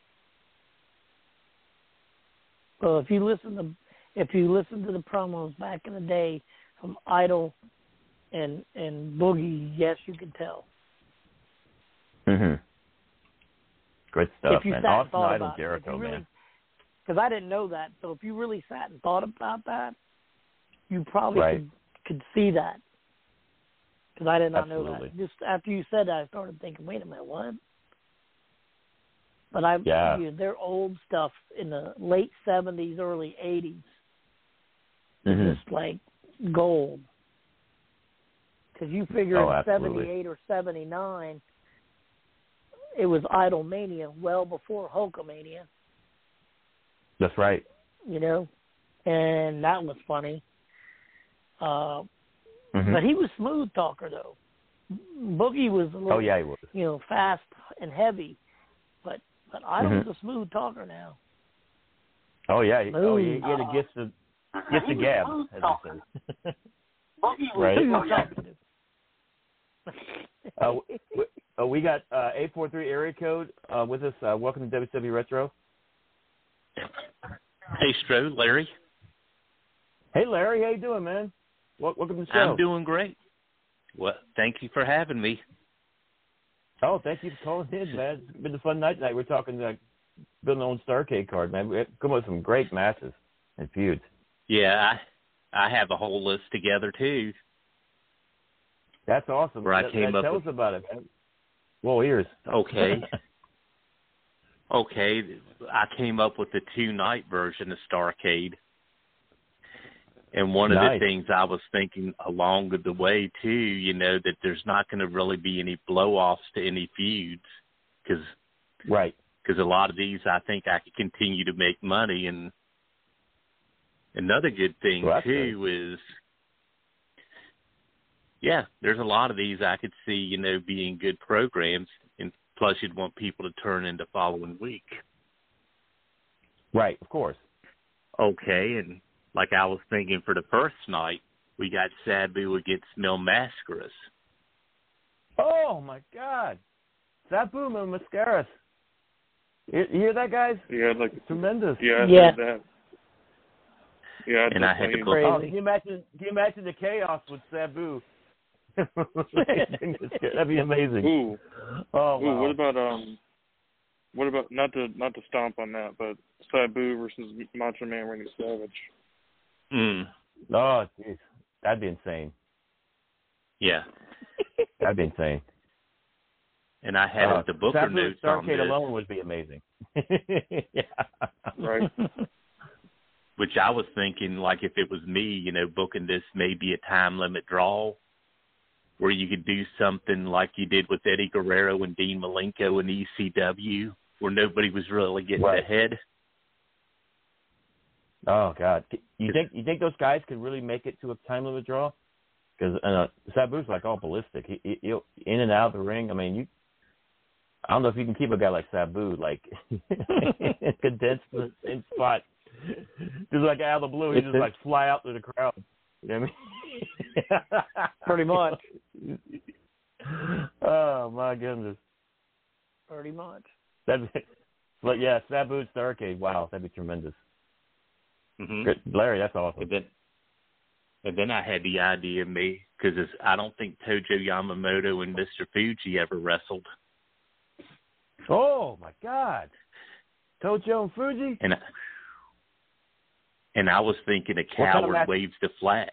Well, if you listen to if you listen to the promos back in the day from Idol and and Boogie, yes, you can tell. Mhm. Great stuff, if you man. Sat Austin and Idol, about Jericho, really, man. Because I didn't know that, so if you really sat and thought about that, you probably right. could, could see that. Because I did not Absolutely. know that. Just after you said that, I started thinking, wait a minute, what? But I, yeah. you know, their old stuff in the late seventies, early eighties, mm-hmm. just like gold. Because you figure oh, in absolutely. seventy-eight or seventy-nine, it was Idolmania, well before Hulkamania. That's right. You know, and that was funny. Uh, mm-hmm. But he was smooth talker though. Boogie was a little, oh yeah, he was. You know, fast and heavy, but but Idol's mm-hmm. a smooth talker now. Oh yeah, he, oh he, he had uh, a gift of gift of gab, as they say. right. Oh, yeah. uh, we, uh, we got uh, eight four three area code uh, with us. Uh, welcome to W C W Retro. Hey, Stro, Larry. Hey, Larry, how you doing, man? Welcome to the show. I'm doing great. Well, thank you for having me. Oh, thank you for calling in, man. It's been a fun night tonight. We're talking uh, building our own Starrcade card, man. We come up with some great matches and feuds. Yeah, I, I have a whole list together, too. That's awesome. Where I that, came that, up tell with... us about it. Well, ears. Okay. okay, I came up with the two-night version of Starrcade. And one of nice. the things I was thinking along the way, too, you know, that there's not going to really be any blow-offs to any feuds. Because right. because a lot of these I think I could continue to make money. And another good thing, well, too, good. is, yeah, there's a lot of these I could see, you know, being good programs, and plus you'd want people to turn in the following week. Right, of course. Okay, and like I was thinking for the first night, we got Sabu against Mil Mascaras. Oh, my God. Sabu Mil Mascaras. You, you hear that, guys? Yeah, like tremendous. Yeah, I yeah. heard that. Yeah, and I had to book. Oh, can you imagine? Can you imagine the chaos with Sabu? That'd be amazing. Ooh. Oh, Ooh, wow. what about um? What about not to not to stomp on that, but Sabu versus Macho Man Randy Savage? Mm. Oh, jeez, that'd be insane. Yeah, that'd be insane. And I had uh, the Booker Sabu notes on this. Starrcade alone would be amazing. Yeah. Right. Which I was thinking, like, if it was me, you know, booking this maybe a time limit draw, where you could do something like you did with Eddie Guerrero and Dean Malenko in E C W, where nobody was really getting right. ahead. Oh God, you think you think those guys could really make it to a time limit draw? Because uh, Sabu's like all ballistic. He, he he'll in and out of the ring. I mean, you. I don't know if you can keep a guy like Sabu like condensed in the same spot. Just like out of the blue, he just like fly out through the crowd. You know what I mean? Pretty much. Oh my goodness. Pretty much. That'd be, but yeah, Sabu's Starrcade. Wow, that'd be tremendous. Mm-hmm. Good. Larry, that's awesome. And then, and then I had the idea of me, because I don't think Tojo Yamamoto and Mister Fuji ever wrestled. Oh my God, Tojo and Fuji. And I, and I was thinking a coward kind of waves the flag.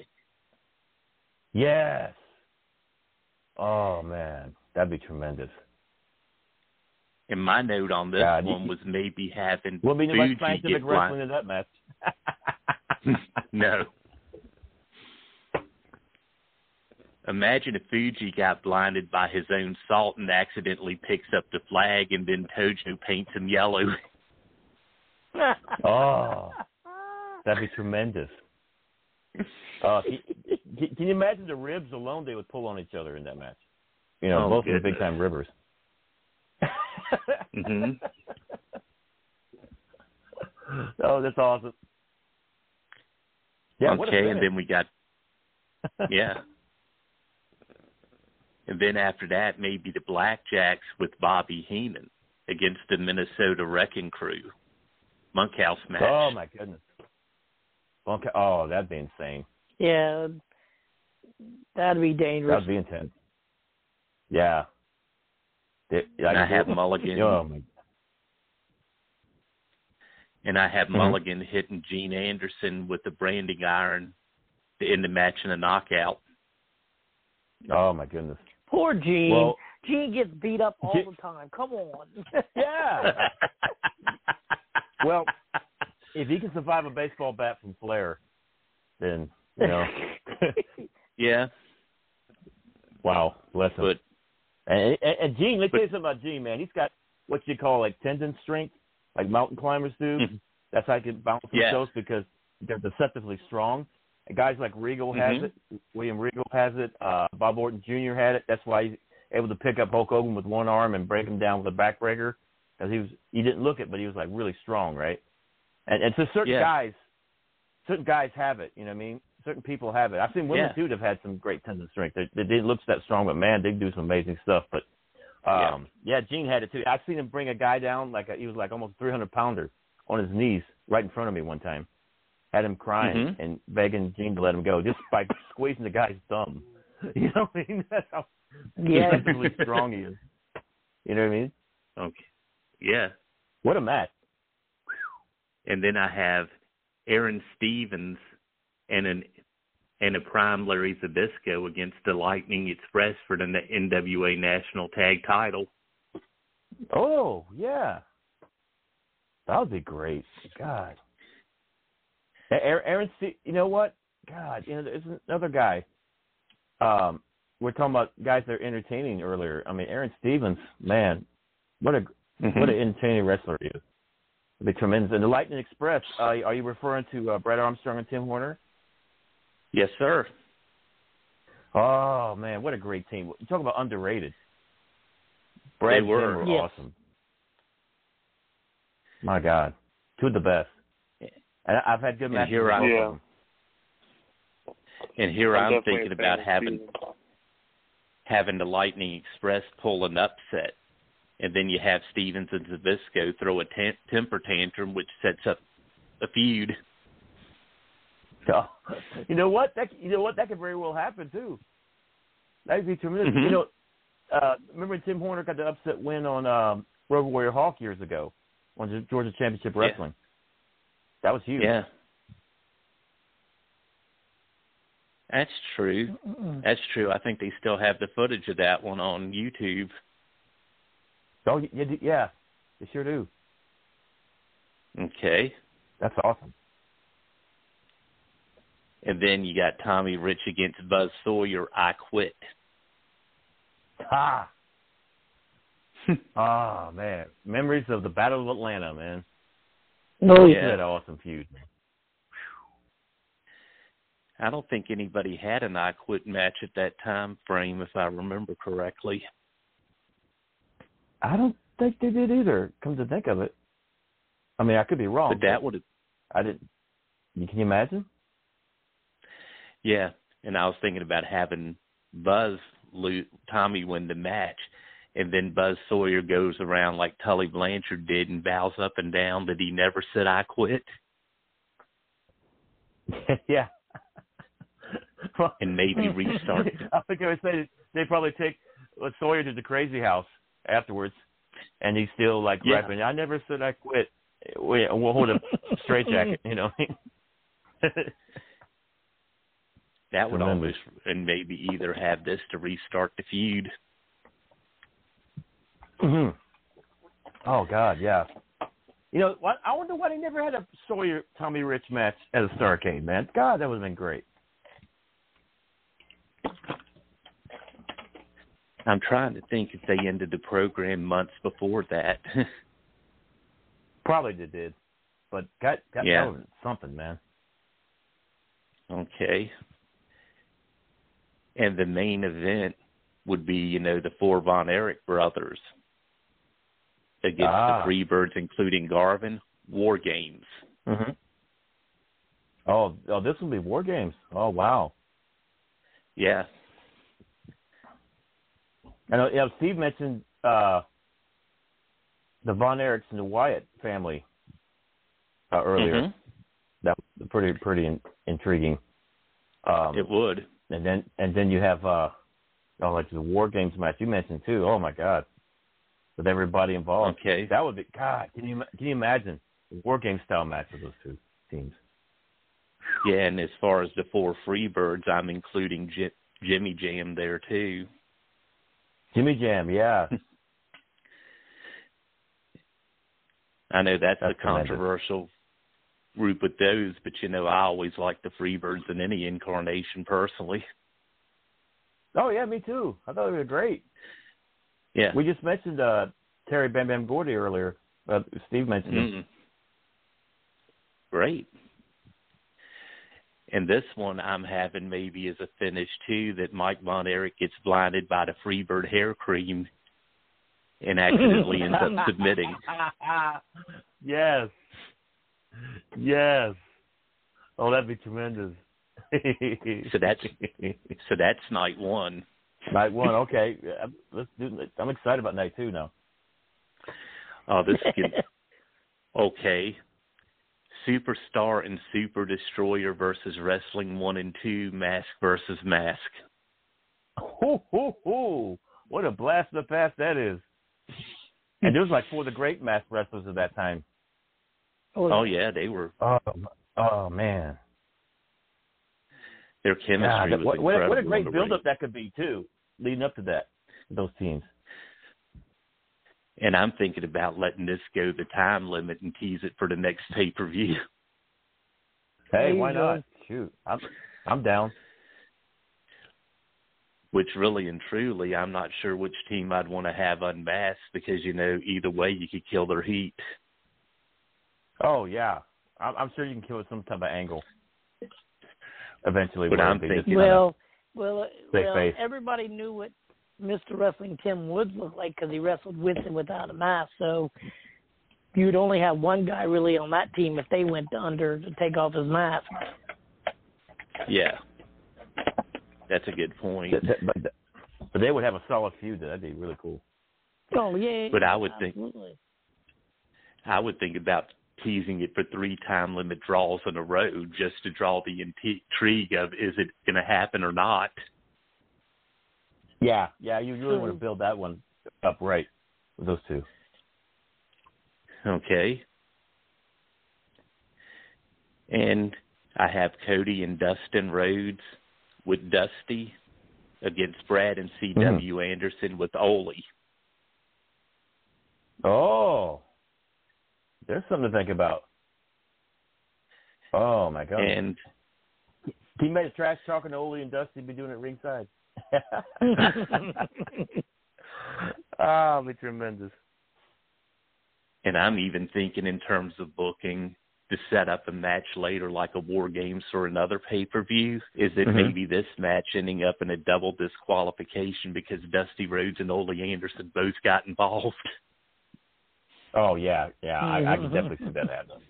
Yes. Oh man, that'd be tremendous. And my note on this God, one you, was maybe having we'll be Fuji like scientific get wrestling blind. in that match. No. Imagine if Fuji got blinded by his own salt and accidentally picks up the flag, and then Tojo paints him yellow. Oh, that'd be tremendous. Uh, can, can you imagine the ribs alone they would pull on each other in that match? You know, oh, both of the big time ribbers. Mm-hmm. Oh, that's awesome. Yeah, okay, and then we got, yeah. And then after that, maybe the Blackjacks with Bobby Heenan against the Minnesota Wrecking Crew. Monkhouse match. Oh, my goodness. Monk- oh, that'd be insane. Yeah, that'd be dangerous. That'd be intense. Yeah. It, and I have it, Mulligan. Oh, my. And I have mm-hmm. Mulligan hitting Gene Anderson with the branding iron to end the match in a knockout. Oh, my goodness. Poor Gene. Well, Gene gets beat up all G- the time. Come on. Yeah. Well, if he can survive a baseball bat from Flair, then, you know. Yeah. Wow. Bless him. But, and, and, and Gene, let's but, tell you something about Gene, man. He's got what you call like tendon strength, like mountain climbers do. Mm-hmm. That's how he can bounce yeah. themselves because they're deceptively strong. And guys like Regal has mm-hmm. it. William Regal has it. Uh, Bob Orton Junior had it. That's why he's able to pick up Hulk Hogan with one arm and break him down with a backbreaker. Because he was, he didn't look it, but he was like really strong, right? And, and so certain yeah. guys, certain guys have it. You know what I mean? Certain people have it. I've seen women yeah. too that have had some great tendon strength. They, they didn't look that strong, but man, they do some amazing stuff. But um, yeah. yeah, Gene had it too. I've seen him bring a guy down like a, he was like almost three hundred pounder on his knees right in front of me one time. Had him crying mm-hmm. and begging Gene to let him go just by squeezing the guy's thumb. You know what I mean? That's how yeah. really strong he is. You know what I mean? Okay. Yeah. What a match. And then I have Aaron Stevens and an and a prime Larry Zbyszko against the Lightning Express for the N W A National Tag Title. Oh, yeah. That would be great. God. Aaron, you know what? God, you know, there's another guy. Um, we're talking about guys that are entertaining earlier. I mean, Aaron Stevens, man, what a Mm-hmm. What an entertaining wrestler he is. It'd be tremendous. And the Lightning Express, uh, are you referring to uh, Brad Armstrong and Tim Horner? Yes, sir. Oh, man, what a great team. You talk about underrated. Brad they were, and Tim were yes. awesome. My God. Two of the best. And I've had good and matches here with I, both yeah. of them. And here I'm I'm thinking about having season. having the Lightning Express pull an upset, and then you have Stevens and Zbyszko throw a t- temper tantrum, which sets up a feud. Oh, you know what? That you know what? That could very well happen too. That'd be tremendous. Mm-hmm. You know, uh, remember Tim Horner got the upset win on um, Road Warrior Hawk years ago on the Georgia Championship Wrestling. Yeah. That was huge. Yeah. That's true. Mm-mm. That's true. I think they still have the footage of that one on YouTube. Oh, yeah, yeah, they sure do. Okay. That's awesome. And then you got Tommy Rich against Buzz Sawyer, I Quit. Ah. Oh, man. Memories of the Battle of Atlanta, man. Oh, yeah. That awesome feud. I don't think anybody had an I Quit match at that time frame, if I remember correctly. I don't think they did either, come to think of it. I mean, I could be wrong. But that would have... I didn't... Can you imagine? Yeah, and I was thinking about having Buzz, lose, Tommy win the match, and then Buzz Sawyer goes around like Tully Blanchard did and bows up and down that he never said, I quit. Yeah. Well, and maybe restart. I think I would say they probably take well, Sawyer to the crazy house afterwards, and he's still like yeah. rapping, I never said I quit. We, we'll hold a straitjacket, you know. That would Tremendous. almost, and maybe either have this to restart the feud. Mm-hmm. Oh, God, yeah. You know, what? I wonder why they never had a Sawyer Tommy Rich match at a Starrcade, man. God, that would have been great. I'm trying to think if they ended the program months before that. Probably they did. But God, God, yeah. that was something, man. Okay. And the main event would be, you know, the four Von Erich brothers against ah. the Freebirds, including Garvin. War Games. Mm-hmm. Oh, oh, this will be War Games. Oh, wow. Yeah. I know, yeah, Steve mentioned uh, the Von Erichs and the Wyatt family uh, earlier. Mm-hmm. That was pretty pretty in, intriguing. Um, it would. And then and then you have uh, oh, like the War Games match you mentioned too. Oh my God, with everybody involved. Okay. That would be God. Can you can you imagine the War Game style match of those two teams? Yeah, and as far as the four Freebirds, I'm including J- Jimmy Jam there too. Jimmy Jam, yeah. I know that's, that's a controversial group with those, but, you know, I always like the Freebirds in any incarnation personally. Oh, yeah, me too. I thought they were great. Yeah. We just mentioned uh, Terry Bam Bam Gordy earlier. Uh, Steve mentioned mm-hmm. him. Great. And this one I'm having maybe as a finish, too, that Mike Von Erich gets blinded by the Freebird hair cream and accidentally ends up submitting. Yes. Yes. Oh, that'd be tremendous. so that's so that's night one. Night one, okay. Let's do. I'm excited about night two now. Oh, this is okay. Superstar and Super Destroyer versus Wrestling One and Two, Mask versus Mask. Ho, ho, ho. What a blast from the past that is. And there was like four of the great mask wrestlers at that time. Oh, yeah, they were. Oh, oh man. Their chemistry God, was what, incredible. What a great build-up ring. that could be, too, leading up to that, those teams. And I'm thinking about letting this go the time limit and tease it for the next pay-per-view. Hey, why not? Shoot, I'm, I'm down. which really and truly, I'm not sure which team I'd want to have unmasked because, you know, either way you could kill their heat. Oh, yeah. I'm, I'm sure you can kill it some type of angle. Eventually. But I'm thinking. Well, well, well face. everybody knew what Mister Wrestling Tim Woods looked like because he wrestled with and without a mask. So you'd only have one guy really on that team if they went under to take off his mask. Yeah. That's a good point. But, but they would have a solid feud. That'd be really cool. Oh, yeah. But I would absolutely. think I would think about teasing it for three time limit draws in a row just to draw the intrigue of is it going to happen or not. Yeah, yeah, you really want to build that one up right with those two. Okay. And I have Cody and Dustin Rhodes with Dusty against Brad and C W Mm-hmm. Anderson with Ole. Oh, there's something to think about. Oh, my God. And teammates trash talking to Ole and Dusty be doing it ringside. Ah, oh, be tremendous. And I'm even thinking in terms of booking to set up a match later like a War Games or another pay-per-view, is that mm-hmm. maybe this match ending up in a double disqualification because Dusty Rhodes and Ole Anderson both got involved. Oh, yeah, yeah, I, I can definitely see that happening.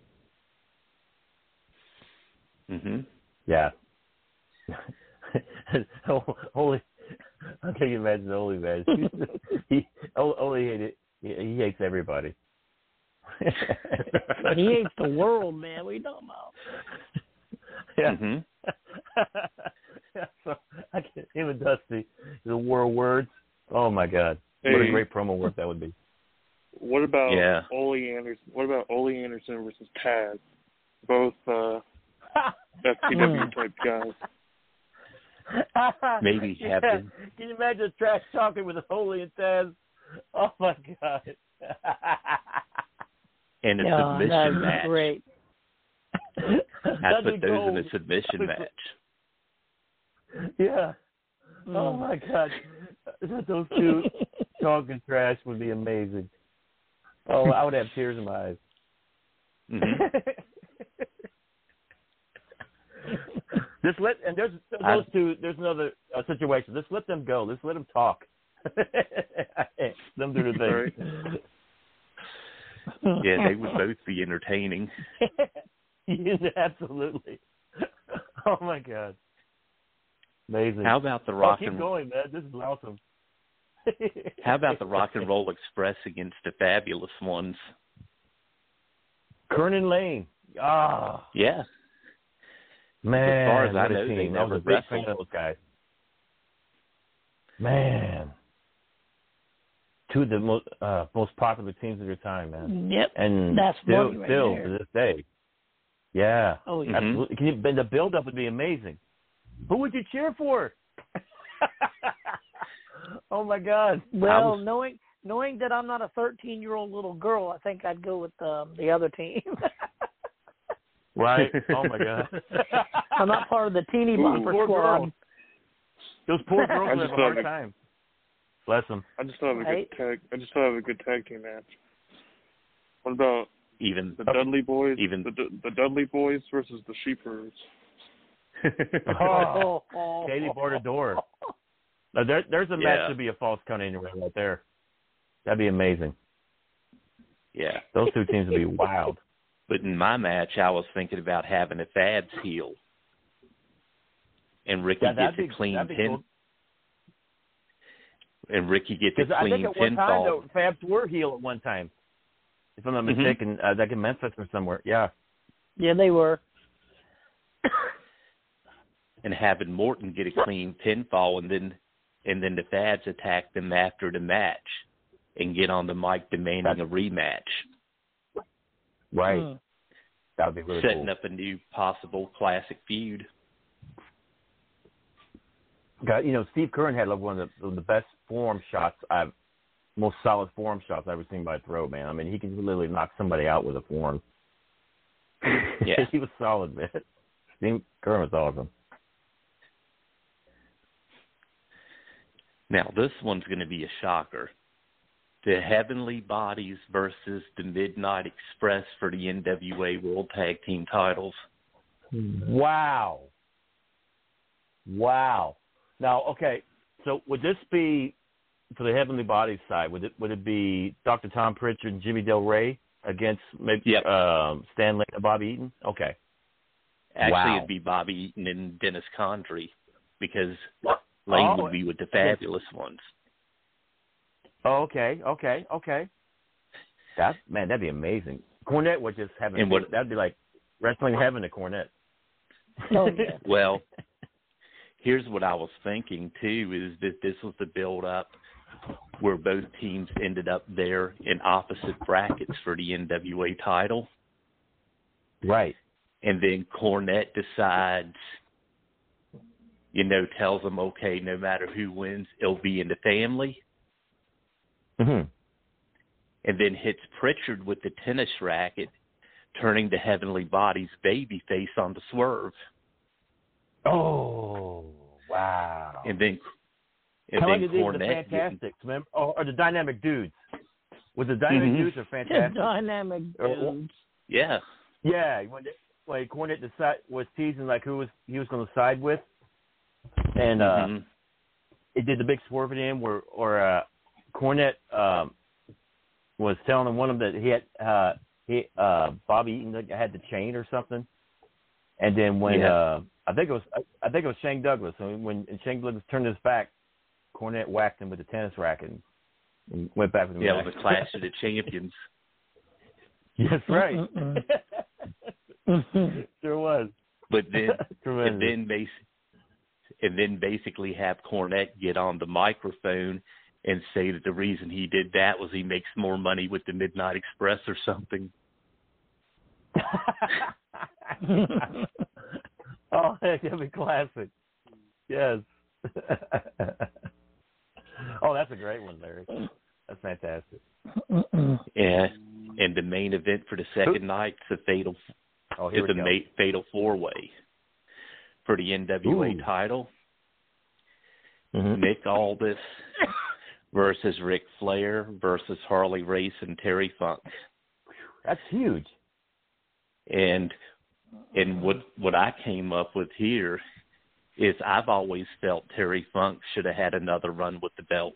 Mm-hmm. Yeah. Ole, I can't imagine Ole, man. he, Ole hated, he, he hates everybody. He hates the world, man. What are you talking about? Yeah. Mm-hmm. Yeah, so I can, him and Dusty, the war words. Oh, my God. Hey. What a great promo work that would be. What about yeah. Ole Anderson? What about Ole Anderson versus Taz? Both uh, F T W type guys. Maybe yeah. have them. Can you imagine trash talking with Ole and Taz? Oh my God! And a no, submission match. Great. I put those gold. in a submission match. Yeah. Mm. Oh my God! Those two talking trash would be amazing. Oh, I would have tears in my eyes. Mm-hmm. Just let and there's those I, two. There's another uh, situation. Just let them go. Just let them talk. Them do the thing. Yeah, they would both be entertaining. Yeah, absolutely. Oh my God, amazing. How about the Rock oh, keep and going, man? This is awesome. How about the Rock and Roll Express against the Fabulous Ones? Kernan Lane. Ah, oh. yeah. Man, as far as I know, team. they I never was a big wrestled. fan of those guys. Man, two of the most uh, most popular teams of your time, man. Yep, and that's still, right still there. to this day. Yeah, oh yeah. Absolutely. Can you, the build-up would be amazing. Who would you cheer for? Oh my God! Well, was... knowing knowing that I'm not a thirteen-year-old little girl, I think I'd go with um, the other team. Right? Oh my God! I'm not part of the teeny bopper poor squad. Girls. Those poor girls I would just have a hard a, time. Bless them. I just thought of a right? good tag. I just thought of a good tag team match. What about even the Dudley Boys? Even the the Dudley Boys versus the Sheepers. Oh, oh, Katie Border-Door. Now there, there's a match yeah. to be a false count anywhere right there. That'd be amazing. Yeah. Those two teams would be wild. But in my match, I was thinking about having a Fabs heel. And Ricky yeah, gets be, a clean pin. Cool. And Ricky gets a I clean think at one pinfall. time, though, Fabs were heel at one time. If I'm not mistaken, mm-hmm. uh, like in Memphis or somewhere. Yeah. Yeah, they were. And having Morton get a clean pinfall, and then and then the Fabs attack them after the match and get on the mic demanding That's... a rematch. Right. Hmm. That would be really Setting cool. up a new possible classic feud. God, you know, Steve Curran had like one of the, the best forearm shots I've, most solid forearm shots I've ever seen by a throw, man. I mean, he can literally knock somebody out with a forearm. Yeah. He was solid, man. Steve Curran was awesome. Now, this one's going to be a shocker. The Heavenly Bodies versus the Midnight Express for the N W A World Tag Team titles. Wow. Wow. Now, okay, so would this be, for the Heavenly Bodies side, would it would it be Doctor Tom Pritchard and Jimmy Del Rey against maybe yep. um, Stan Lane and Bobby Eaton? Okay. Actually, wow. it'd be Bobby Eaton and Dennis Condrey because Lane oh, would be with the Fabulous Ones. Oh, okay, okay, okay. That man, that'd be amazing. Cornette would just have a, what, that'd be like wrestling heaven to Cornette. Oh, yeah. Well, here's what I was thinking too: is that this was the build-up where both teams ended up there in opposite brackets for the N W A title, right? And then Cornette decides, you know, tells them, okay, no matter who wins, it'll be in the family. Mm-hmm. And then hits Pritchard with the tennis racket, turning the Heavenly Bodies babyface on the Swerve. Oh, wow. And then, and How then like Cornette. The Fantastics, remember? Oh, or the Dynamic Dudes. Was the Dynamic mm-hmm. Dudes or Fantastic? The Dynamic Dudes. Yeah. Yeah, when, when Cornette decide, was teasing like who was he was going to side with. And uh, mm-hmm. it did the big swerve at him where, or uh, Cornette um, was telling one of them that he had uh, he uh, Bobby Eaton had the chain or something, and then when yeah. uh, I think it was I think it was Shane Douglas, and when and Shane Douglas turned his back, Cornette whacked him with the tennis racket and, and went back with him. Yeah, it was a Clash of the Champions. Yes, right. Sure was. But then, and then basically. And then basically have Cornette get on the microphone and say that the reason he did that was he makes more money with the Midnight Express or something. Oh, heck, that'd be classic. Yes. Oh, that's a great one, Larry. That's fantastic. Yeah, and the main event for the second night is a fatal, oh, is a ma- fatal four-way. For the N W A Ooh. title, mm-hmm. Nick Aldis versus Ric Flair versus Harley Race and Terry Funk. That's huge. And and what what I came up with here is I've always felt Terry Funk should have had another run with the belt.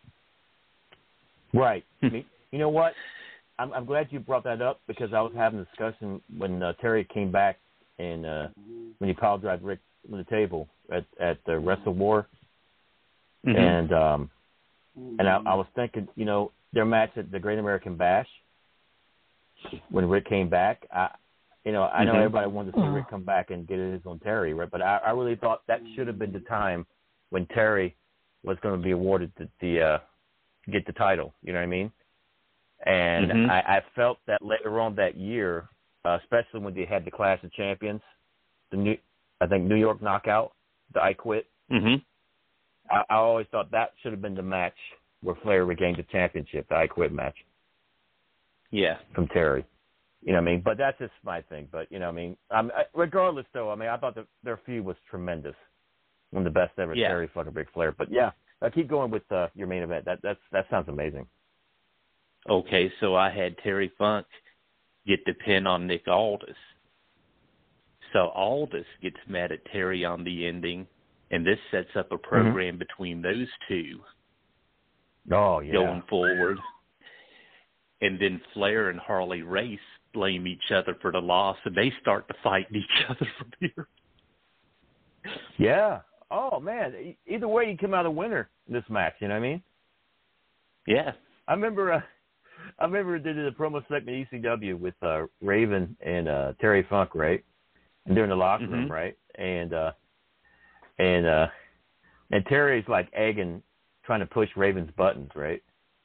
Right. You know what? I'm, I'm glad you brought that up because I was having a discussion when uh, Terry came back and uh, when he pile drive Rick on the table at at the Wrestle War, mm-hmm. and um, and I, I was thinking, you know, their match at the Great American Bash when Rick came back. I, you know, I know mm-hmm. everybody wanted to see Rick come back and get his on Terry, right? But I, I really thought that should have been the time when Terry was going to be awarded the, the uh, get the title. You know what I mean? And mm-hmm. I, I felt that later on that year. Uh, especially when they had the Clash of Champions, the new, I think New York Knockout, the I Quit. Mm-hmm. I, I always thought that should have been the match where Flair regained the championship, the I Quit match. Yeah. From Terry. You know what I mean? But that's just my thing. But, you know what I mean? Um, regardless, though, I mean, I thought that their feud was tremendous. One of the best ever, yeah. Terry fucking Ric Flair. But, yeah, uh, keep going with uh, your main event. That that's, that sounds amazing. Okay, so I had Terry Funk get the pin on Nick Aldis. So Aldis gets mad at Terry on the ending, and this sets up a program mm-hmm. between those two. Oh, yeah. Going forward. And then Flair and Harley Race blame each other for the loss, and they start to fight each other from here. Yeah. Oh, man. Either way, you come out a winner in this match, you know what I mean? Yeah. I remember... Uh, I remember they did a promo segment at E C W with uh, Raven and uh, Terry Funk, right? And they're in the locker mm-hmm. room, right? And uh, and uh, and Terry's like egging, trying to push Raven's buttons, right?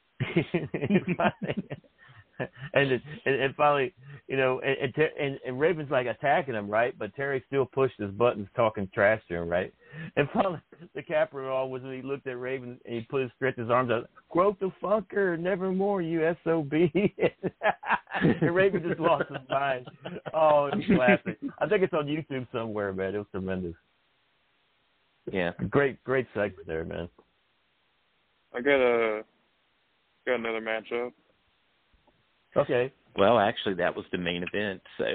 and, it, and and finally, you know, and, and and and Raven's like attacking him, right? But Terry still pushed his buttons, talking trash to him, right? And finally, the capper all was when he looked at Raven and he put his stretched his arms out. Growth the Funker, nevermore, you S O B. And Raven just lost his mind. Oh, it was classic. I think it's on YouTube somewhere, man. It was tremendous. Yeah, great, great segment there, man. I got a got another matchup. Okay. Well, actually, that was the main event, so.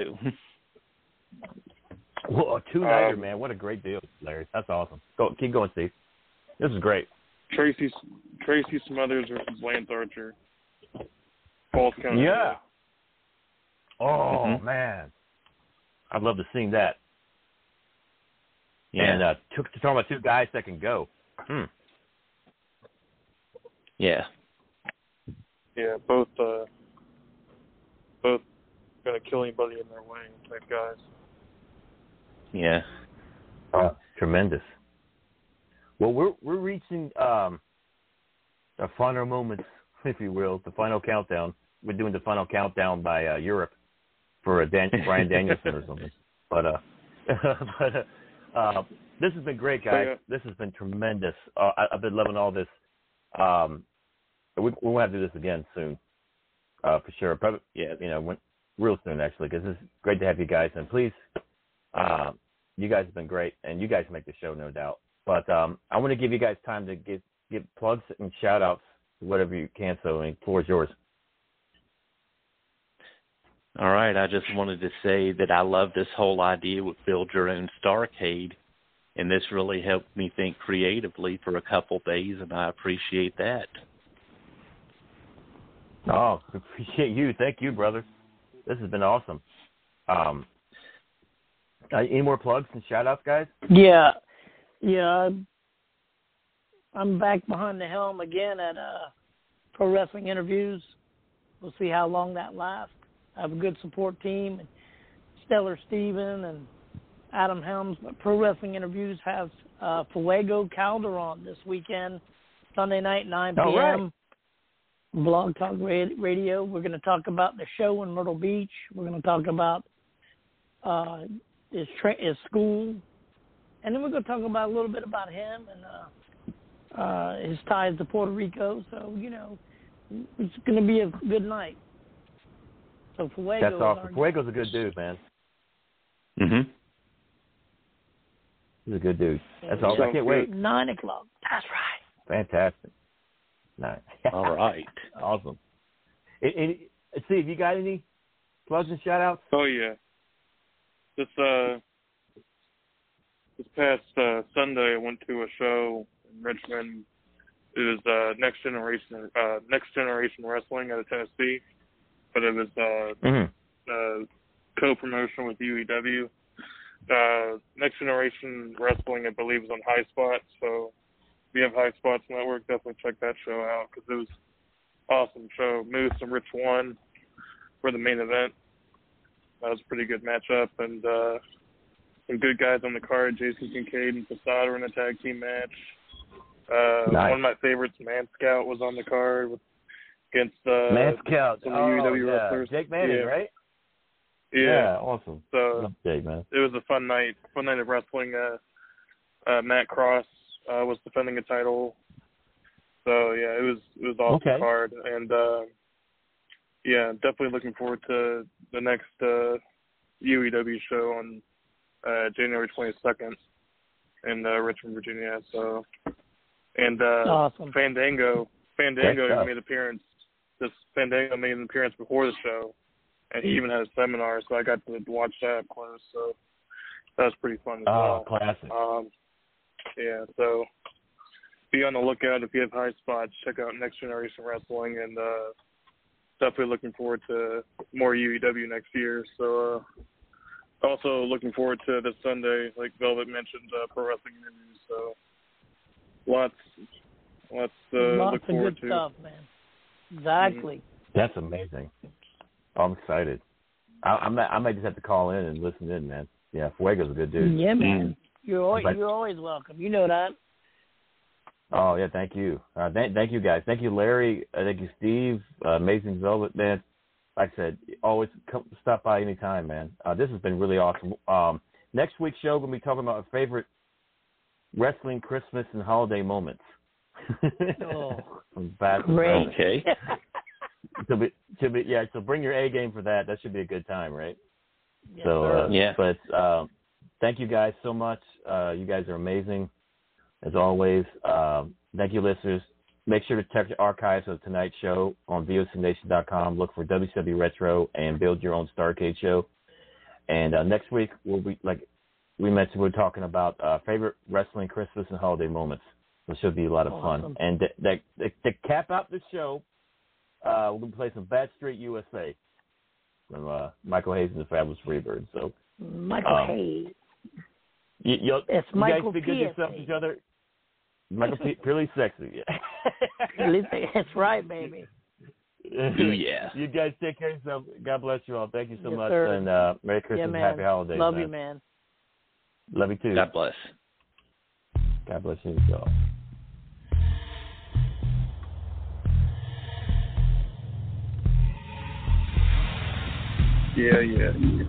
Well, a two-nighter, um, man. What a great deal, Larry. That's awesome. Go, keep going, Steve. This is great. Tracy Tracy Smothers versus Lance Archer. Falls Count. Yeah. Oh, mm-hmm. man. I'd love to see that. Yeah. And uh, to, to talk about two guys that can go. Hmm. Yeah. Yeah, both uh, both gonna kill anybody in their way, type guys. Yeah. Uh, tremendous. Well, we're we're reaching um, the final moments, if you will, the final countdown. We're doing the final countdown by uh, Europe for a Dan- Brian Danielson or something. But uh, but uh, uh, this has been great, guys. Yeah. This has been tremendous. Uh, I, I've been loving all this. Um, we we'll have to do this again soon, uh, for sure. Probably, yeah, you know, when, real soon actually, because it's great to have you guys. And please, uh, you guys have been great, and you guys make the show, no doubt. But um, I want to give you guys time to give give plugs and shout outs, whatever you can. So, I mean, the floor is yours. All right. I just wanted to say that I love this whole idea with build your own Starrcade, and this really helped me think creatively for a couple days, and I appreciate that. Oh, appreciate you. Thank you, brother. This has been awesome. Um, uh, any more plugs and shout outs, guys? Yeah. Yeah. I'm back behind the helm again at uh, Pro Wrestling Interviews. We'll see how long that lasts. I have a good support team, Stellar Steven and Adam Helms. But Pro Wrestling Interviews has uh, Fuego Calderon this weekend, Sunday night, nine p.m. Right. Blog Talk Radio. We're going to talk about the show in Myrtle Beach. We're going to talk about uh, his, tra- his school. And then we're going to talk about a little bit about him and uh, uh, his ties to Puerto Rico. So, you know, it's going to be a good night. So Fuego That's awesome. Fuego's a good dude, man. Mm-hmm. He's a good dude. That's yeah, awesome. I can't wait. Nine o'clock. That's right. Fantastic. Nice. All right. Awesome. And, and, Steve, you got any plugs and shout outs? Oh yeah. This uh this past uh, Sunday I went to a show in Richmond. It was uh, Next Generation uh, Next Generation Wrestling out of Tennessee, but it was uh, mm-hmm. uh, co-promotion with U E W. Uh, Next Generation Wrestling, I believe, is on High Spot. So if you have High Spots Network, definitely check that show out because it was an awesome show. Moose and Rich won for the main event. That was a pretty good matchup, and uh, some good guys on the card. Jason Kincaid and Posada in a tag team match. Uh, nice. One of my favorites, Man Scout, was on the card with, against uh, Man Scout. some oh, U E W yeah. wrestlers. Jake Manning, yeah. right? Yeah. yeah, awesome. So Love Jake, man. It was a fun night. Fun night of wrestling. Uh, uh, Matt Cross uh, was defending a title. So yeah, it was it was awesome okay. card, and uh, yeah, definitely looking forward to the next uh, U E W show on uh, January twenty-second in uh, Richmond, Virginia. So and uh, awesome. Fandango, Fandango made an appearance. This Fandango made an appearance before the show, and he even had a seminar, so I got to watch that up close. So that was pretty fun as oh, well. classic. Um, yeah, so be on the lookout if you have High Spots. Check out Next Generation Wrestling, and uh, definitely looking forward to more U E W next year. So uh, also looking forward to this Sunday, like Velvet mentioned, uh, Pro Wrestling Interviews. So lots, lots uh, lots look of forward good to. stuff, man. Exactly. Mm-hmm. That's amazing. I'm excited. I, I, might, I might just have to call in and listen in, man. Yeah, Fuego's a good dude. Yeah, man. Mm. You're always, But, you're always welcome. You know that. Oh, yeah, thank you. Uh, th- thank you, guys. Thank you, Larry. Uh, thank you, Steve. Uh, amazing Velvet, man. Like I said, always come, stop by anytime, man. Uh, this has been really awesome. Um, next week's show, we're going to be talking about our favorite wrestling Christmas and holiday moments. Oh, great. Okay. so, be, so be, yeah, so bring your A game for that. That should be a good time, right? Yes, so, sir. uh, yeah. But um, thank you guys so much. Uh, you guys are amazing, as always. Um, thank you, listeners. make sure to check the archives of tonight's show on V O C Nation dot com. Look for W C W Retro and Build Your Own Starrcade show. And uh, next week, we'll be, like we mentioned, we're talking about uh, favorite wrestling Christmas and holiday moments. So it should be a lot of Awesome. fun. And to, to, to cap out the show, uh, we're going to play some Bad Street U S A from uh, Michael Hayes and the Fabulous Freebirds. So, Michael um, Hayes. You, you, it's you Michael guys be good to yourself each other. Michael P. Purely sexy. That's right, baby. Ooh, yeah. You guys take care of yourself. God bless you all. Thank you so yes, much. Sir. And uh, Merry Christmas yeah, and man. Happy Holidays. Love man. you, man. Love you too. God bless. God bless you as well. Yeah, yeah, yeah.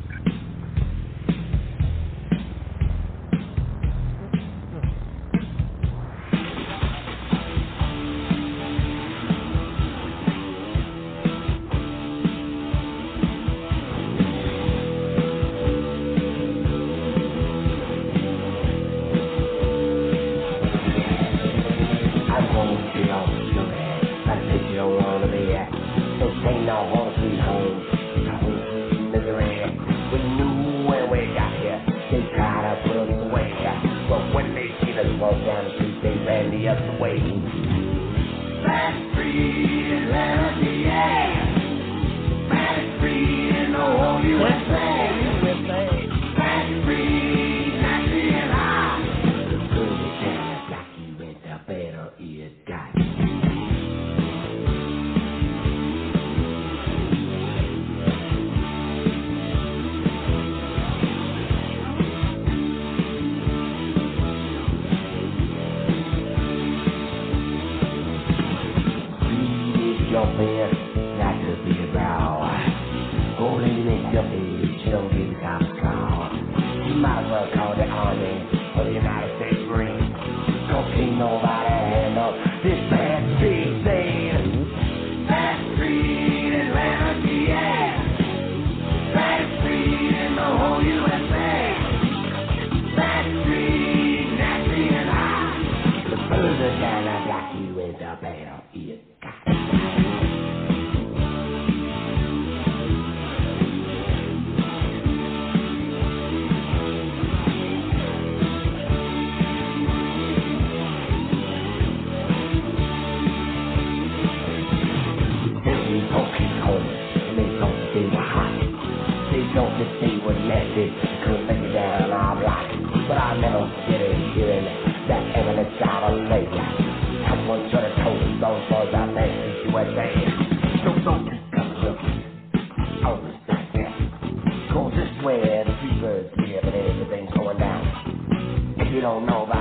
Cause this where the freebirds live and everything's going down. If you don't know about